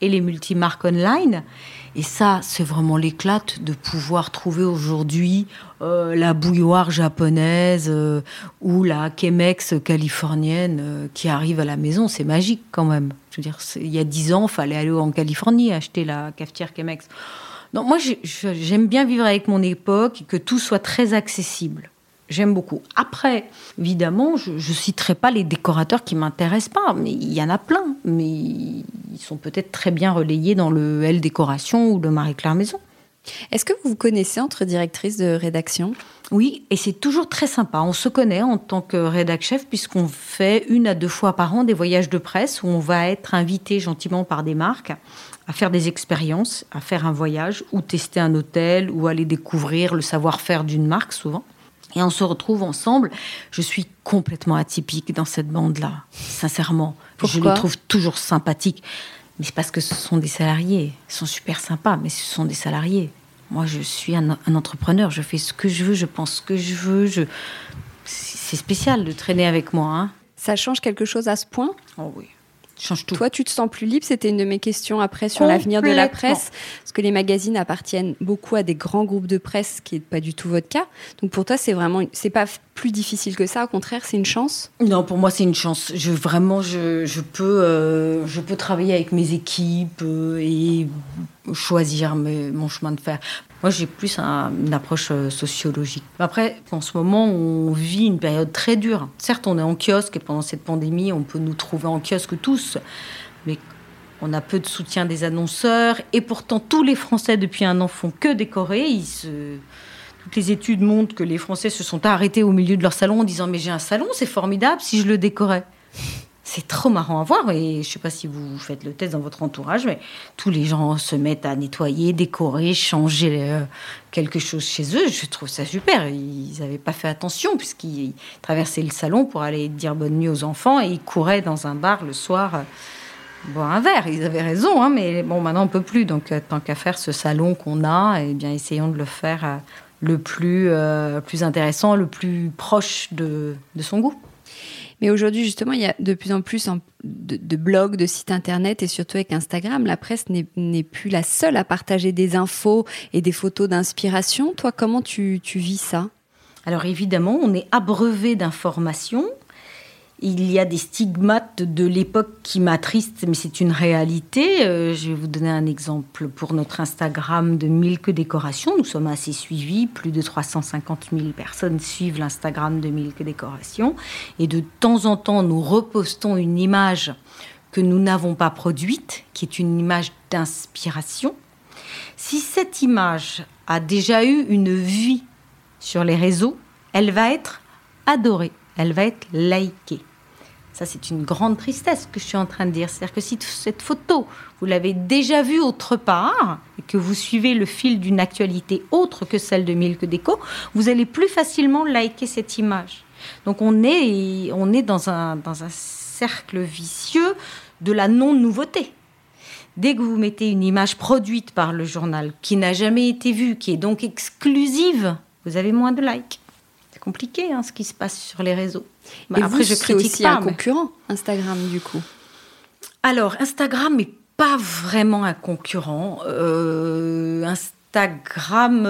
et les multimarques online. Et ça, c'est vraiment l'éclate de pouvoir trouver aujourd'hui euh, la bouilloire japonaise euh, ou la Chemex californienne euh, qui arrive à la maison. C'est magique quand même. Je veux dire, il y a dix ans, il fallait aller en Californie acheter la cafetière Chemex. Donc moi, j'ai, j'aime bien vivre avec mon époque et que tout soit très accessible. J'aime beaucoup. Après, évidemment, je ne citerai pas les décorateurs qui ne m'intéressent pas, mais il y en a plein. Mais ils sont peut-être très bien relayés dans le L Décoration ou le Marie-Claire Maison. Est-ce que vous vous connaissez entre directrices de rédaction ? Oui, et c'est toujours très sympa. On se connaît en tant que rédac-chef puisqu'on fait une à deux fois par an des voyages de presse où on va être invité gentiment par des marques à faire des expériences, à faire un voyage ou tester un hôtel ou aller découvrir le savoir-faire d'une marque souvent. Et on se retrouve ensemble. Je suis complètement atypique dans cette bande-là, sincèrement. Pourquoi ? Je les trouve toujours sympathiques. Mais c'est parce que ce sont des salariés. Ils sont super sympas, mais ce sont des salariés. Moi, je suis un, un entrepreneur. Je fais ce que je veux, je pense ce que je veux. Je... C'est spécial de traîner avec moi. Hein. Ça change quelque chose à ce point ? Oh oui. Change tout. Toi, tu te sens plus libre ? C'était une de mes questions après sur l'avenir de la presse. Parce que les magazines appartiennent beaucoup à des grands groupes de presse, ce qui n'est pas du tout votre cas. Donc pour toi, c'est vraiment, c'est pas plus difficile que ça. Au contraire, c'est une chance ? Non, pour moi, c'est une chance. Je, vraiment, je, je, peux, euh, je peux travailler avec mes équipes euh, et choisir mes, mon chemin de fer. Moi, j'ai plus un, une approche euh, sociologique. Après, en ce moment, on vit une période très dure. Certes, on est en kiosque et pendant cette pandémie, on peut nous trouver en kiosque tous. Mais on a peu de soutien des annonceurs. Et pourtant, tous les Français, depuis un an, font que décorer. Ils se... Toutes les études montrent que les Français se sont arrêtés au milieu de leur salon en disant « Mais j'ai un salon, c'est formidable si je le décorais ». C'est trop marrant à voir. Et je ne sais pas si vous faites le test dans votre entourage, mais tous les gens se mettent à nettoyer, décorer, changer euh, quelque chose chez eux. Je trouve ça super. Ils n'avaient pas fait attention puisqu'ils traversaient le salon pour aller dire bonne nuit aux enfants et ils couraient dans un bar le soir euh, boire un verre. Ils avaient raison, hein, mais bon, maintenant on ne peut plus. Donc, euh, tant qu'à faire ce salon qu'on a, eh bien, essayons de le faire euh, le plus, euh, plus intéressant, le plus proche de, de son goût. Mais aujourd'hui, justement, il y a de plus en plus de, de blogs, de sites internet et surtout avec Instagram, la presse n'est, n'est plus la seule à partager des infos et des photos d'inspiration. Toi, comment tu, tu vis ça ? Alors évidemment, on est abreuvé d'informations. Il y a des stigmates de l'époque qui m'attristent, mais c'est une réalité. Euh, je vais vous donner un exemple pour notre Instagram de Milk Décoration. Nous sommes assez suivis, plus de trois cent cinquante mille personnes suivent l'Instagram de Milk Décoration. Et de temps en temps, nous repostons une image que nous n'avons pas produite, qui est une image d'inspiration. Si cette image a déjà eu une vie sur les réseaux, elle va être adorée. Elle va être likée. Ça, c'est une grande tristesse que je suis en train de dire. C'est-à-dire que si cette photo, vous l'avez déjà vue autre part et que vous suivez le fil d'une actualité autre que celle de Milk Déco, vous allez plus facilement liker cette image. Donc, on est, on est dans un, dans un cercle vicieux de la non-nouveauté. Dès que vous mettez une image produite par le journal qui n'a jamais été vue, qui est donc exclusive, vous avez moins de likes. Compliqué, hein, ce qui se passe sur les réseaux. Bah, et après, vous, je critique c'est aussi pas, un mais... concurrent, Instagram, du coup. Alors, Instagram n'est pas vraiment un concurrent. Euh, Instagram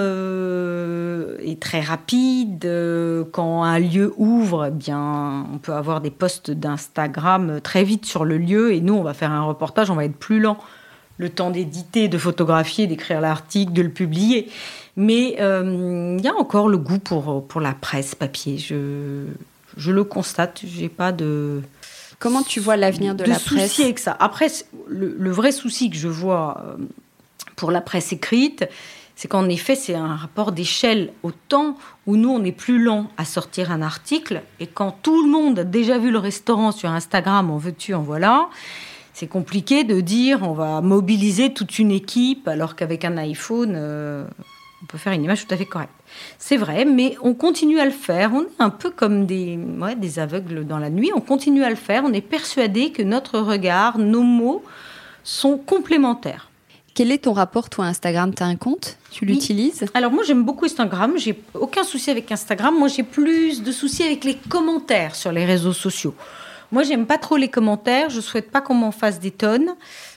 euh, est très rapide. Euh, quand un lieu ouvre, eh bien, on peut avoir des posts d'Instagram très vite sur le lieu. Et nous, on va faire un reportage, on va être plus lent. Le temps d'éditer, de photographier, d'écrire l'article, de le publier. Mais il euh, y a encore le goût pour, pour la presse papier. Je, je le constate, j'ai pas de... Comment tu vois l'avenir de, de la presse ? De souci avec ça. Après, le, le vrai souci que je vois pour la presse écrite, c'est qu'en effet, c'est un rapport d'échelle au temps où nous, on est plus lent à sortir un article. Et quand tout le monde a déjà vu le restaurant sur Instagram, en veux-tu, en voilà... C'est compliqué de dire on va mobiliser toute une équipe alors qu'avec un iPhone, euh, on peut faire une image tout à fait correcte. C'est vrai, mais on continue à le faire. On est un peu comme des, ouais, des aveugles dans la nuit. On continue à le faire. On est persuadé que notre regard, nos mots sont complémentaires. Quel est ton rapport, toi, à Instagram ? Tu as un compte ? Tu oui. l'utilises ? Alors moi, j'aime beaucoup Instagram. J'ai aucun souci avec Instagram. Moi, j'ai plus de soucis avec les commentaires sur les réseaux sociaux. Moi, j'aime pas trop les commentaires. Je souhaite pas qu'on m'en fasse des tonnes.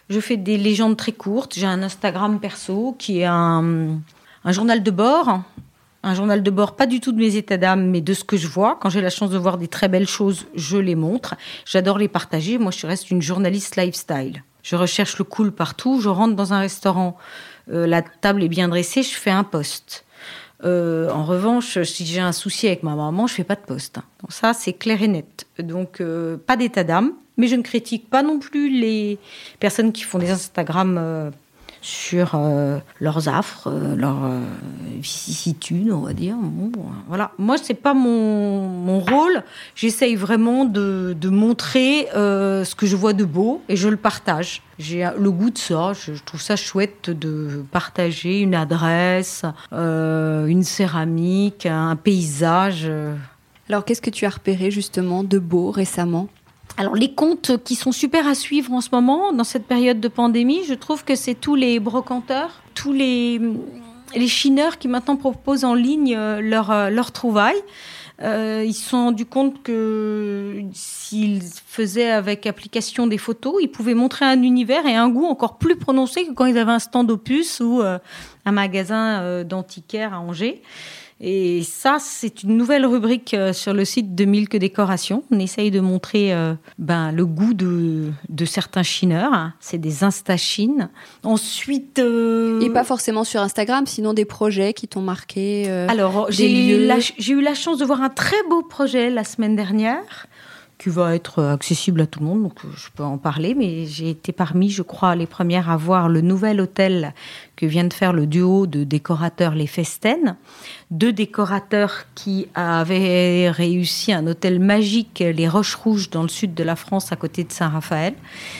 Je fais des légendes très courtes. J'ai un Instagram perso qui est un, un journal de bord. Un journal de bord, pas du tout de mes états d'âme, mais de ce que je vois. Quand j'ai la chance de voir des très belles choses, je les montre. J'adore les partager. Moi, je reste une journaliste lifestyle. Je recherche le cool partout. Je rentre dans un restaurant, euh, la table est bien dressée, je fais un post. Euh, en revanche, si j'ai un souci avec ma maman, je fais pas de post. Donc ça, c'est clair et net. Donc, euh, pas d'état d'âme. Mais je ne critique pas non plus les personnes qui font des Instagram euh, sur euh, leurs affres, euh, leurs euh, vicissitudes, on va dire. Bon, voilà. Moi, c'est pas mon, mon rôle. J'essaye vraiment de, de montrer euh, ce que je vois de beau et je le partage. J'ai le goût de ça. Je, je trouve ça chouette de partager une adresse, euh, une céramique, un paysage. Alors, qu'est-ce que tu as repéré justement de beau récemment ? Alors, les comptes qui sont super à suivre en ce moment, dans cette période de pandémie, je trouve que c'est tous les brocanteurs, tous les, les chineurs qui maintenant proposent en ligne leurs leur trouvailles. Euh, ils se sont rendus compte que s'ils faisaient avec application des photos, ils pouvaient montrer un univers et un goût encore plus prononcé que quand ils avaient un stand Opus ou euh, un magasin euh, d'antiquaire à Angers. Et ça, c'est une nouvelle rubrique sur le site de Milk Décoration. On essaye de montrer euh, ben, le goût de, de certains chineurs. C'est des Insta-chines. Ensuite... Euh... Et pas forcément sur Instagram, sinon des projets qui t'ont marqué euh, Alors, j'ai eu, la, j'ai eu la chance de voir un très beau projet la semaine dernière qui va être accessible à tout le monde, donc je peux en parler, mais j'ai été parmi, je crois, les premières à voir le nouvel hôtel que vient de faire le duo de décorateurs Les Festen. Deux décorateurs qui avaient réussi un hôtel magique, les Roches Rouges, dans le sud de la France, à côté de Saint-Raphaël.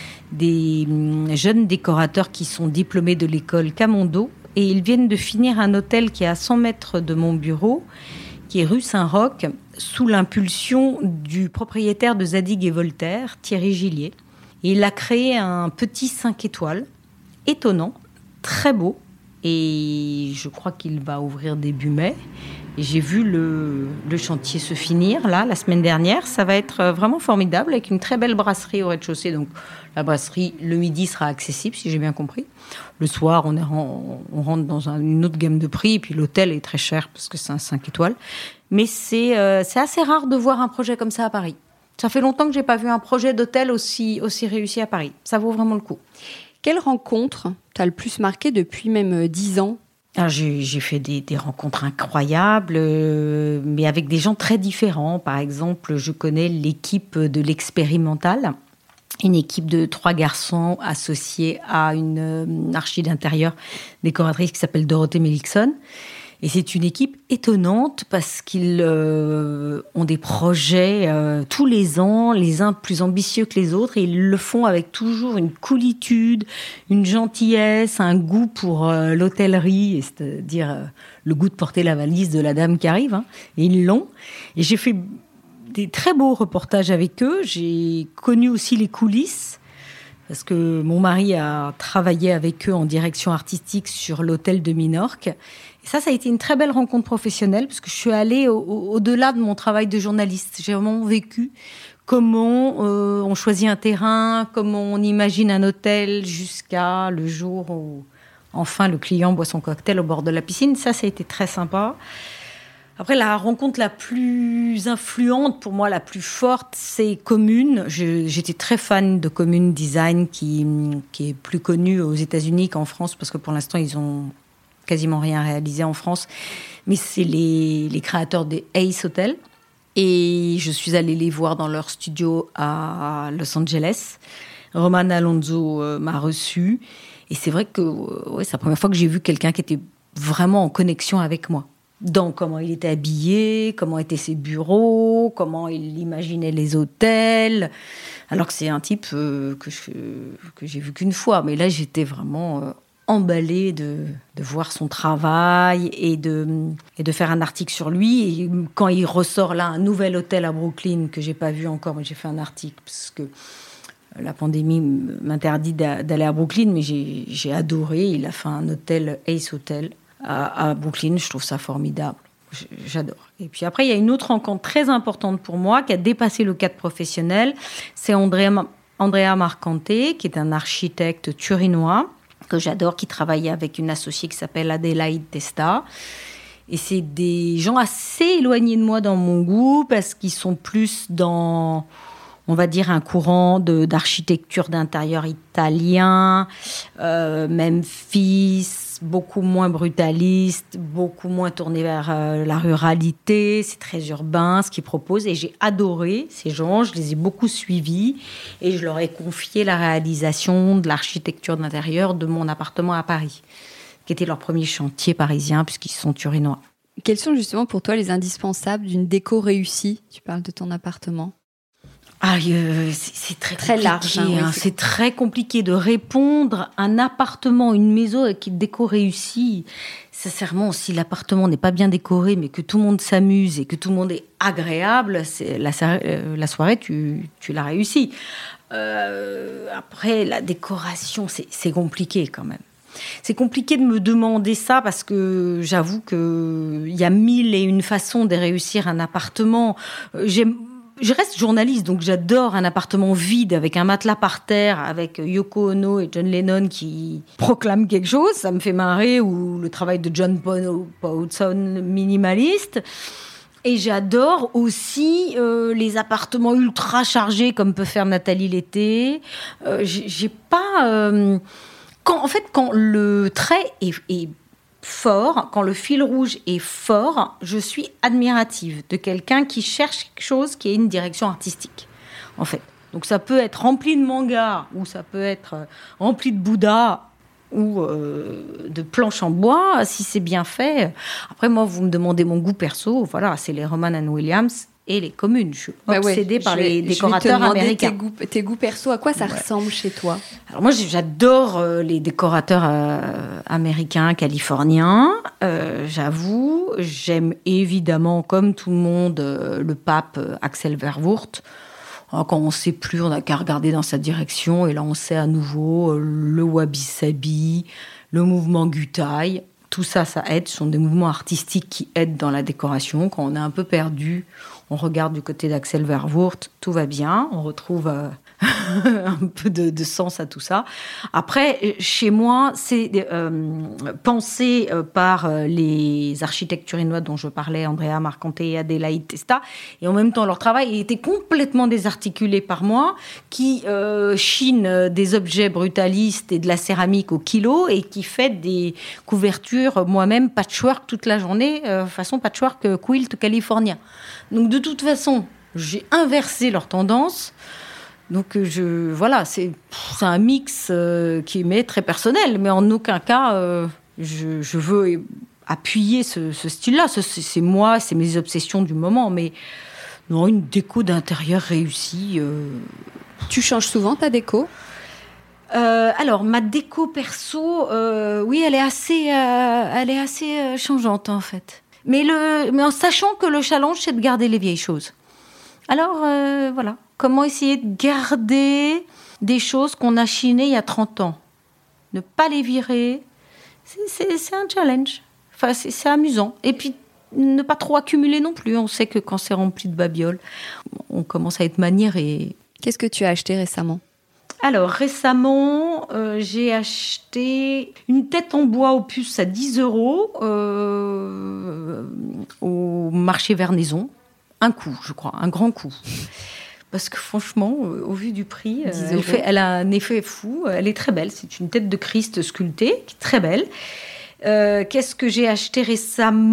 Des jeunes décorateurs qui sont diplômés de l'école Camondo, et ils viennent de finir un hôtel qui est à cent mètres de mon bureau, qui est rue Saint-Roch, sous l'impulsion du propriétaire de Zadig et Voltaire, Thierry Gillier. Et il a créé un petit cinq étoiles, étonnant, très beau, et je crois qu'il va ouvrir début mai. Et j'ai vu le, le chantier se finir, là, la semaine dernière. Ça va être vraiment formidable, avec une très belle brasserie au rez-de-chaussée. Donc, la brasserie, le midi, sera accessible, si j'ai bien compris. Le soir, on, est, on rentre dans un, une autre gamme de prix. Et puis, l'hôtel est très cher, parce que c'est un cinq étoiles. Mais c'est, euh, c'est assez rare de voir un projet comme ça à Paris. Ça fait longtemps que je n'ai pas vu un projet d'hôtel aussi, aussi réussi à Paris. Ça vaut vraiment le coup. Quelle rencontre t'as le plus marqué depuis même dix ans ? Alors, j'ai, j'ai fait des, des rencontres incroyables, euh, mais avec des gens très différents. Par exemple, je connais l'équipe de l'Expérimental, une équipe de trois garçons associés à une, une archi d'intérieur décoratrice qui s'appelle Dorothée Melikson. Et c'est une équipe étonnante parce qu'ils euh, ont des projets euh, tous les ans, les uns plus ambitieux que les autres, et ils le font avec toujours une coolitude, une gentillesse, un goût pour euh, l'hôtellerie, c'est-à-dire euh, le goût de porter la valise de la dame qui arrive, hein, et ils l'ont. Et j'ai fait des très beaux reportages avec eux, j'ai connu aussi les coulisses, parce que mon mari a travaillé avec eux en direction artistique sur l'hôtel de Minorque. Et ça, ça a été une très belle rencontre professionnelle, parce que je suis allée au, au, au-delà de mon travail de journaliste. J'ai vraiment vécu comment euh, on choisit un terrain, comment on imagine un hôtel, jusqu'à le jour où, enfin, le client boit son cocktail au bord de la piscine. Ça, ça a été très sympa. Après, la rencontre la plus influente, pour moi, la plus forte, c'est Commune. Je, j'étais très fan de Commune Design, qui, qui est plus connue aux États-Unis qu'en France, parce que pour l'instant, ils ont quasiment rien réalisé en France. Mais c'est les, les créateurs des Ace Hotel. Et je suis allée les voir dans leur studio à Los Angeles. Roman Alonso euh, m'a reçue. Et c'est vrai que euh, ouais, c'est la première fois que j'ai vu quelqu'un qui était vraiment en connexion avec moi. Dans comment il était habillé, comment étaient ses bureaux, comment il imaginait les hôtels. Alors que c'est un type euh, que, je, que j'ai vu qu'une fois. Mais là, j'étais vraiment euh, emballée de, de voir son travail et de, et de faire un article sur lui. Et quand il ressort là, un nouvel hôtel à Brooklyn que j'ai pas vu encore, mais j'ai fait un article parce que la pandémie m'interdit d'aller à Brooklyn, mais j'ai, j'ai adoré. Il a fait un hôtel, Ace Hotel, à, à Brooklyn. Je trouve ça formidable. J'adore. Et puis après, il y a une autre rencontre très importante pour moi qui a dépassé le cadre professionnel. C'est Andrea Andrea Marcante, qui est un architecte turinois, que j'adore, qui travaille avec une associée qui s'appelle Adelaide Testa. Et c'est des gens assez éloignés de moi dans mon goût, parce qu'ils sont plus dans, on va dire, un courant de, d'architecture d'intérieur italien, euh, Memphis, beaucoup moins brutaliste, beaucoup moins tourné vers euh, la ruralité. C'est très urbain ce qu'ils proposent, et j'ai adoré ces gens, je les ai beaucoup suivis, et je leur ai confié la réalisation de l'architecture d'intérieur de mon appartement à Paris, qui était leur premier chantier parisien, puisqu'ils sont turinois. Quels sont justement pour toi les indispensables d'une déco réussie ? Tu parles de ton appartement. Ah, euh, c'est, c'est très, très large. Hein, hein, oui, c'est... c'est très compliqué de répondre. Un appartement, une maison avec une déco réussie. Sincèrement, si l'appartement n'est pas bien décoré, mais que tout le monde s'amuse et que tout le monde est agréable, c'est la, euh, la soirée, tu, tu l'as réussi. Euh, après, la décoration, c'est, c'est compliqué quand même. C'est compliqué de me demander ça, parce que j'avoue qu'il y a mille et une façons de réussir un appartement. J'aime... Je reste journaliste, donc j'adore un appartement vide avec un matelas par terre, avec Yoko Ono et John Lennon qui proclament quelque chose. Ça me fait marrer, ou le travail de John Powson minimaliste. Et j'adore aussi euh, les appartements ultra chargés comme peut faire Nathalie Lété. Euh, j'ai, j'ai pas... Euh, quand, en fait, quand le trait est... est fort, quand le fil rouge est fort, je suis admirative de quelqu'un qui cherche quelque chose qui ait une direction artistique, en fait. Donc ça peut être rempli de manga, ou ça peut être rempli de Bouddha, ou euh, de planches en bois, si c'est bien fait. Après, moi, vous me demandez mon goût perso, voilà, c'est les Roman and Williams et les communes. Je suis obsédée bah ouais, par vais, les décorateurs américains. Tes goûts, tes goûts perso, à quoi ça ouais. ressemble chez toi ? Alors moi, j'adore euh, les décorateurs euh, américains, californiens. Euh, j'avoue, j'aime évidemment, comme tout le monde, euh, le pape euh, Axel Verwoerd. Alors, quand on ne sait plus, on n'a qu'à regarder dans sa direction. Et là, on sait à nouveau euh, le wabi-sabi, le mouvement Gutai. Tout ça, ça aide. Ce sont des mouvements artistiques qui aident dans la décoration. Quand on est un peu perdu, on regarde du côté d'Axel Verwoerd, tout va bien. On retrouve euh, un peu de, de sens à tout ça. Après, chez moi, c'est euh, pensé euh, par euh, les architectes turinois dont je parlais, Andrea Marcante et Adelaide Testa. Et en même temps, leur travail était complètement désarticulé par moi, qui euh, chine des objets brutalistes et de la céramique au kilo, et qui fait des couvertures moi-même patchwork toute la journée, euh, façon patchwork euh, quilt californien. Donc de toute façon, j'ai inversé leur tendance. Donc je, voilà, c'est, c'est un mix euh, qui m'est très personnel, mais en aucun cas euh, je, je veux appuyer ce, ce style-là. Ce, c'est, c'est moi, c'est mes obsessions du moment, mais non, une déco d'intérieur réussie. Euh... Tu changes souvent ta déco ? Euh, alors, ma déco perso, euh, oui, elle est assez, euh, elle est assez euh, changeante en fait. Mais, le, mais en sachant que le challenge, c'est de garder les vieilles choses. Alors, euh, voilà. Comment essayer de garder des choses qu'on a chinées il y a trente ans ? Ne pas les virer, c'est, c'est, c'est un challenge. Enfin, c'est, c'est amusant. Et puis, ne pas trop accumuler non plus. On sait que quand c'est rempli de babioles, on commence à être maniéré. Qu'est-ce que tu as acheté récemment ? Alors, récemment, euh, j'ai acheté une tête en bois au puce à dix euros euh, au marché Vernaison. Un coup, je crois, un grand coup. Parce que franchement, euh, au vu du prix, euh, elle, fait, elle a un effet fou. Elle est très belle. C'est une tête de Christ sculptée, qui est très belle. Euh, qu'est-ce que j'ai acheté récemment ?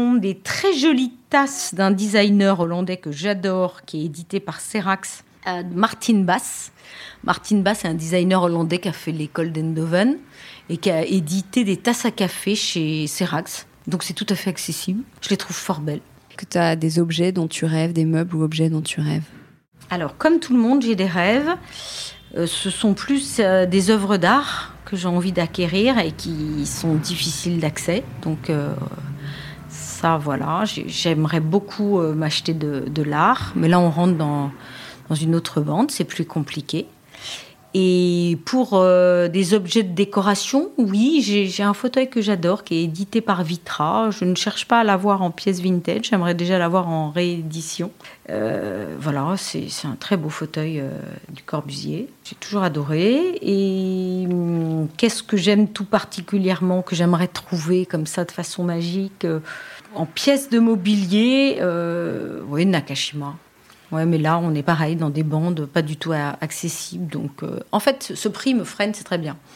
Des très jolies tasses d'un designer hollandais que j'adore, qui est édité par Serax, euh, Martin Bass. Martin Bass est un designer hollandais qui a fait l'école d'Eindhoven et qui a édité des tasses à café chez Serax. Donc c'est tout à fait accessible. Je les trouve fort belles. Est-ce que tu as des objets dont tu rêves, des meubles ou objets dont tu rêves ? Alors, comme tout le monde, j'ai des rêves. Euh, ce sont plus euh, des œuvres d'art que j'ai envie d'acquérir et qui sont difficiles d'accès. Donc, euh, ça, voilà. J'ai, j'aimerais beaucoup euh, m'acheter de, de l'art. Mais là, on rentre dans, dans une autre bande. C'est plus compliqué. Et pour euh, des objets de décoration, oui, j'ai, j'ai un fauteuil que j'adore, qui est édité par Vitra. Je ne cherche pas à l'avoir en pièce vintage, j'aimerais déjà l'avoir en réédition. Euh, voilà, c'est, c'est un très beau fauteuil euh, du Corbusier. J'ai toujours adoré. Et hum, qu'est-ce que j'aime tout particulièrement, que j'aimerais trouver comme ça de façon magique euh, en pièces de mobilier, euh, oui, Nakashima. Ouais, mais là, on est pareil, dans des bandes pas du tout accessibles. Donc, euh, en fait, ce prix me freine, c'est très bien.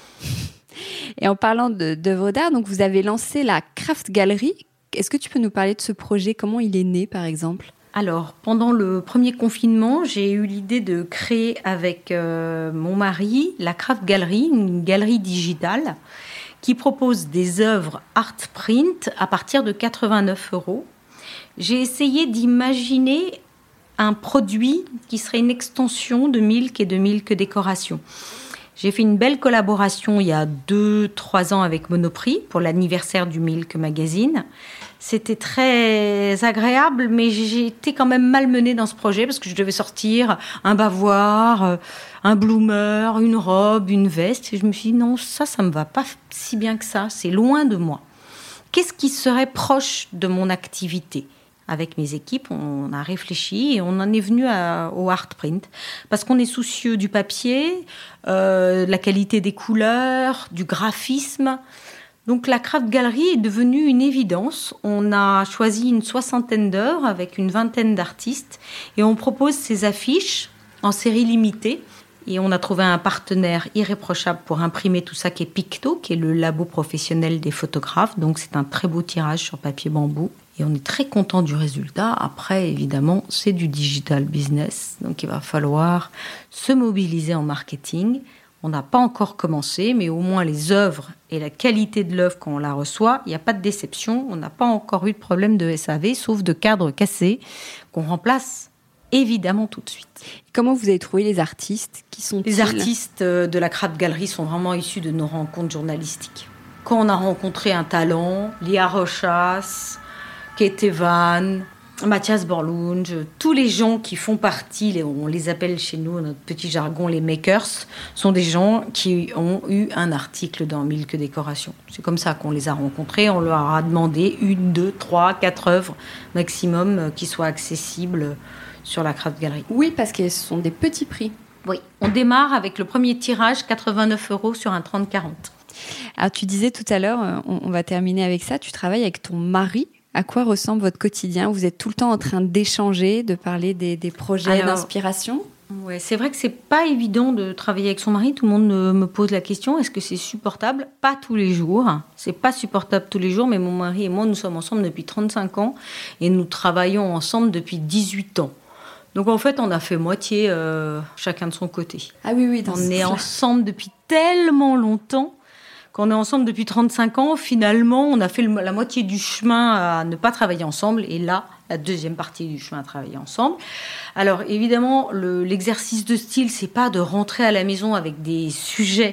Et en parlant de, d'œuvres d'art, donc vous avez lancé la Craft Gallery. Est-ce que tu peux nous parler de ce projet ? Comment il est né, par exemple ? Alors, pendant le premier confinement, j'ai eu l'idée de créer avec euh, mon mari la Craft Gallery, une galerie digitale qui propose des œuvres art print à partir de quatre-vingt-neuf euros. J'ai essayé d'imaginer un produit qui serait une extension de Milk et de Milk Décoration. J'ai fait une belle collaboration il y a deux, trois ans avec Monoprix pour l'anniversaire du Milk Magazine. C'était très agréable, mais j'ai été quand même malmenée dans ce projet parce que je devais sortir un bavoir, un bloomer, une robe, une veste. Et je me suis dit non, ça, ça me va pas si bien que ça. C'est loin de moi. Qu'est-ce qui serait proche de mon activité ? Avec mes équipes, on a réfléchi et on en est venu à, au art print. Parce qu'on est soucieux du papier, euh, de la qualité des couleurs, du graphisme. Donc la Craft Gallery est devenue une évidence. On a choisi une soixantaine d'heures avec une vingtaine d'artistes. Et on propose ces affiches en série limitée. Et on a trouvé un partenaire irréprochable pour imprimer tout ça qui est Picto, qui est le labo professionnel des photographes. Donc c'est un très beau tirage sur papier bambou. Et on est très content du résultat. Après, évidemment, c'est du digital business. Donc, il va falloir se mobiliser en marketing. On n'a pas encore commencé, mais au moins les œuvres et la qualité de l'œuvre quand on la reçoit, il n'y a pas de déception. On n'a pas encore eu de problème de S A V, sauf de cadres cassés qu'on remplace évidemment tout de suite. Comment vous avez trouvé les artistes qui sont Les artistes de la Craft Gallery sont vraiment issus de nos rencontres journalistiques. Quand on a rencontré un talent, Lia Rochas, Kate Evan, Mathias Borlunge, tous les gens qui font partie, on les appelle chez nous, notre petit jargon, les makers, sont des gens qui ont eu un article dans Milk Décoration. C'est comme ça qu'on les a rencontrés. On leur a demandé une, deux, trois, quatre œuvres maximum qui soient accessibles sur la Craft Gallery. Oui, parce que ce sont des petits prix. Oui, on démarre avec le premier tirage, quatre-vingt-neuf euros sur un trente quarante. Alors, tu disais tout à l'heure, on, on va terminer avec ça, tu travailles avec ton mari. À quoi ressemble votre quotidien ? Vous êtes tout le temps en train d'échanger, de parler des, des projets Alors, d'inspiration ? Ouais, c'est vrai que c'est pas évident de travailler avec son mari. Tout le monde me pose la question, est-ce que c'est supportable ? Pas tous les jours. C'est pas supportable tous les jours, mais mon mari et moi, nous sommes ensemble depuis trente-cinq ans et nous travaillons ensemble depuis dix-huit ans. Donc en fait, on a fait moitié euh, chacun de son côté. Ah oui, oui. Dans on est ensemble depuis tellement longtemps. Quand on est ensemble depuis trente-cinq ans, finalement, on a fait le, la moitié du chemin à ne pas travailler ensemble. Et là, la deuxième partie du chemin à travailler ensemble. Alors, évidemment, le, l'exercice de style, c'est pas de rentrer à la maison avec des sujets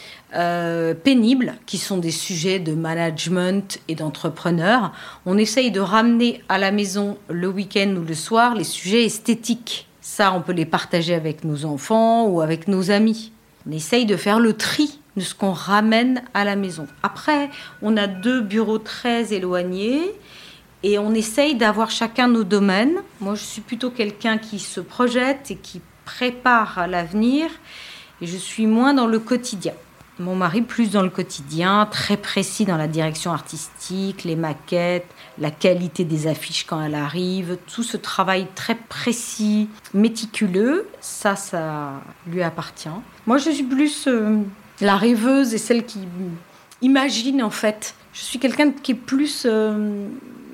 euh, pénibles, qui sont des sujets de management et d'entrepreneur. On essaye de ramener à la maison, le week-end ou le soir, les sujets esthétiques. Ça, on peut les partager avec nos enfants ou avec nos amis. On essaye de faire le tri de ce qu'on ramène à la maison. Après, on a deux bureaux très éloignés et on essaye d'avoir chacun nos domaines. Moi, je suis plutôt quelqu'un qui se projette et qui prépare l'avenir et je suis moins dans le quotidien. Mon mari, plus dans le quotidien, très précis dans la direction artistique, les maquettes, la qualité des affiches quand elles arrivent, tout ce travail très précis, méticuleux, ça, ça lui appartient. Moi, je suis plus euh, la rêveuse et celle qui imagine, en fait. Je suis quelqu'un qui est plus euh,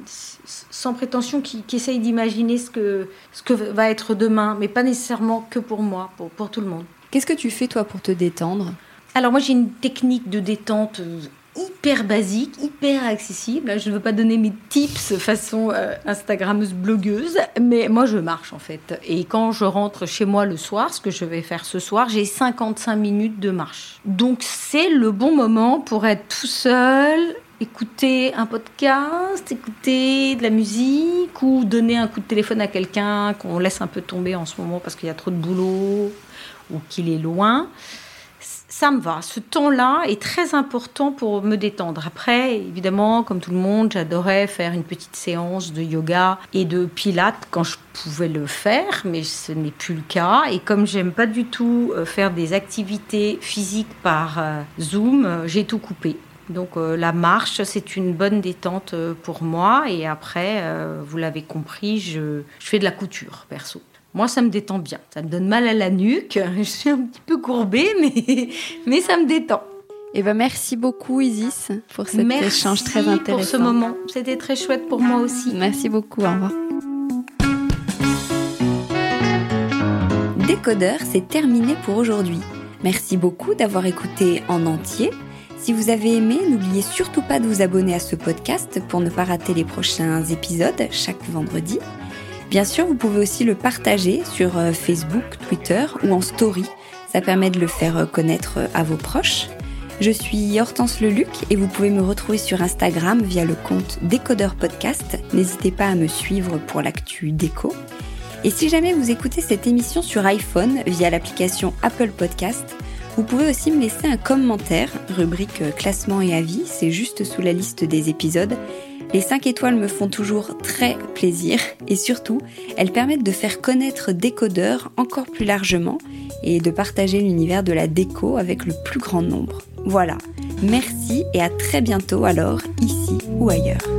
sans prétention, qui, qui essaye d'imaginer ce que, ce que va être demain, mais pas nécessairement que pour moi, pour, pour tout le monde. Qu'est-ce que tu fais, toi, pour te détendre ? Alors moi, j'ai une technique de détente hyper basique, hyper accessible. Je ne veux pas donner mes tips façon euh, Instagrammeuse, blogueuse, mais moi, je marche en fait. Et quand je rentre chez moi le soir, ce que je vais faire ce soir, j'ai cinquante-cinq minutes de marche. Donc c'est le bon moment pour être tout seul, écouter un podcast, écouter de la musique ou donner un coup de téléphone à quelqu'un qu'on laisse un peu tomber en ce moment parce qu'il y a trop de boulot. ou qu'il est loin, ça me va. Ce temps-là est très important pour me détendre. Après, évidemment, comme tout le monde, j'adorais faire une petite séance de yoga et de pilates quand je pouvais le faire, mais ce n'est plus le cas. Et comme j'aime pas du tout faire des activités physiques par Zoom, j'ai tout coupé. Donc euh, la marche, c'est une bonne détente pour moi. Et après, euh, vous l'avez compris, je, je fais de la couture, perso. Moi, ça me détend bien. Ça me donne mal à la nuque. Je suis un petit peu courbée, mais, mais ça me détend. Eh ben, merci beaucoup, Isis, pour cet merci échange très intéressant. Merci pour ce moment. C'était très chouette pour moi aussi. Merci beaucoup. Au revoir. Décodeur, c'est terminé pour aujourd'hui. Merci beaucoup d'avoir écouté en entier. Si vous avez aimé, n'oubliez surtout pas de vous abonner à ce podcast pour ne pas rater les prochains épisodes chaque vendredi. Bien sûr, vous pouvez aussi le partager sur Facebook, Twitter ou en story. Ça permet de le faire connaître à vos proches. Je suis Hortense Leluc et vous pouvez me retrouver sur Instagram via le compte Décodeur Podcast. N'hésitez pas à me suivre pour l'actu déco. Et si jamais vous écoutez cette émission sur iPhone via l'application Apple Podcast, vous pouvez aussi me laisser un commentaire, rubrique classement et avis, c'est juste sous la liste des épisodes. Les cinq étoiles me font toujours très plaisir et surtout, elles permettent de faire connaître Décodeur encore plus largement et de partager l'univers de la déco avec le plus grand nombre. Voilà, merci et à très bientôt alors, ici ou ailleurs.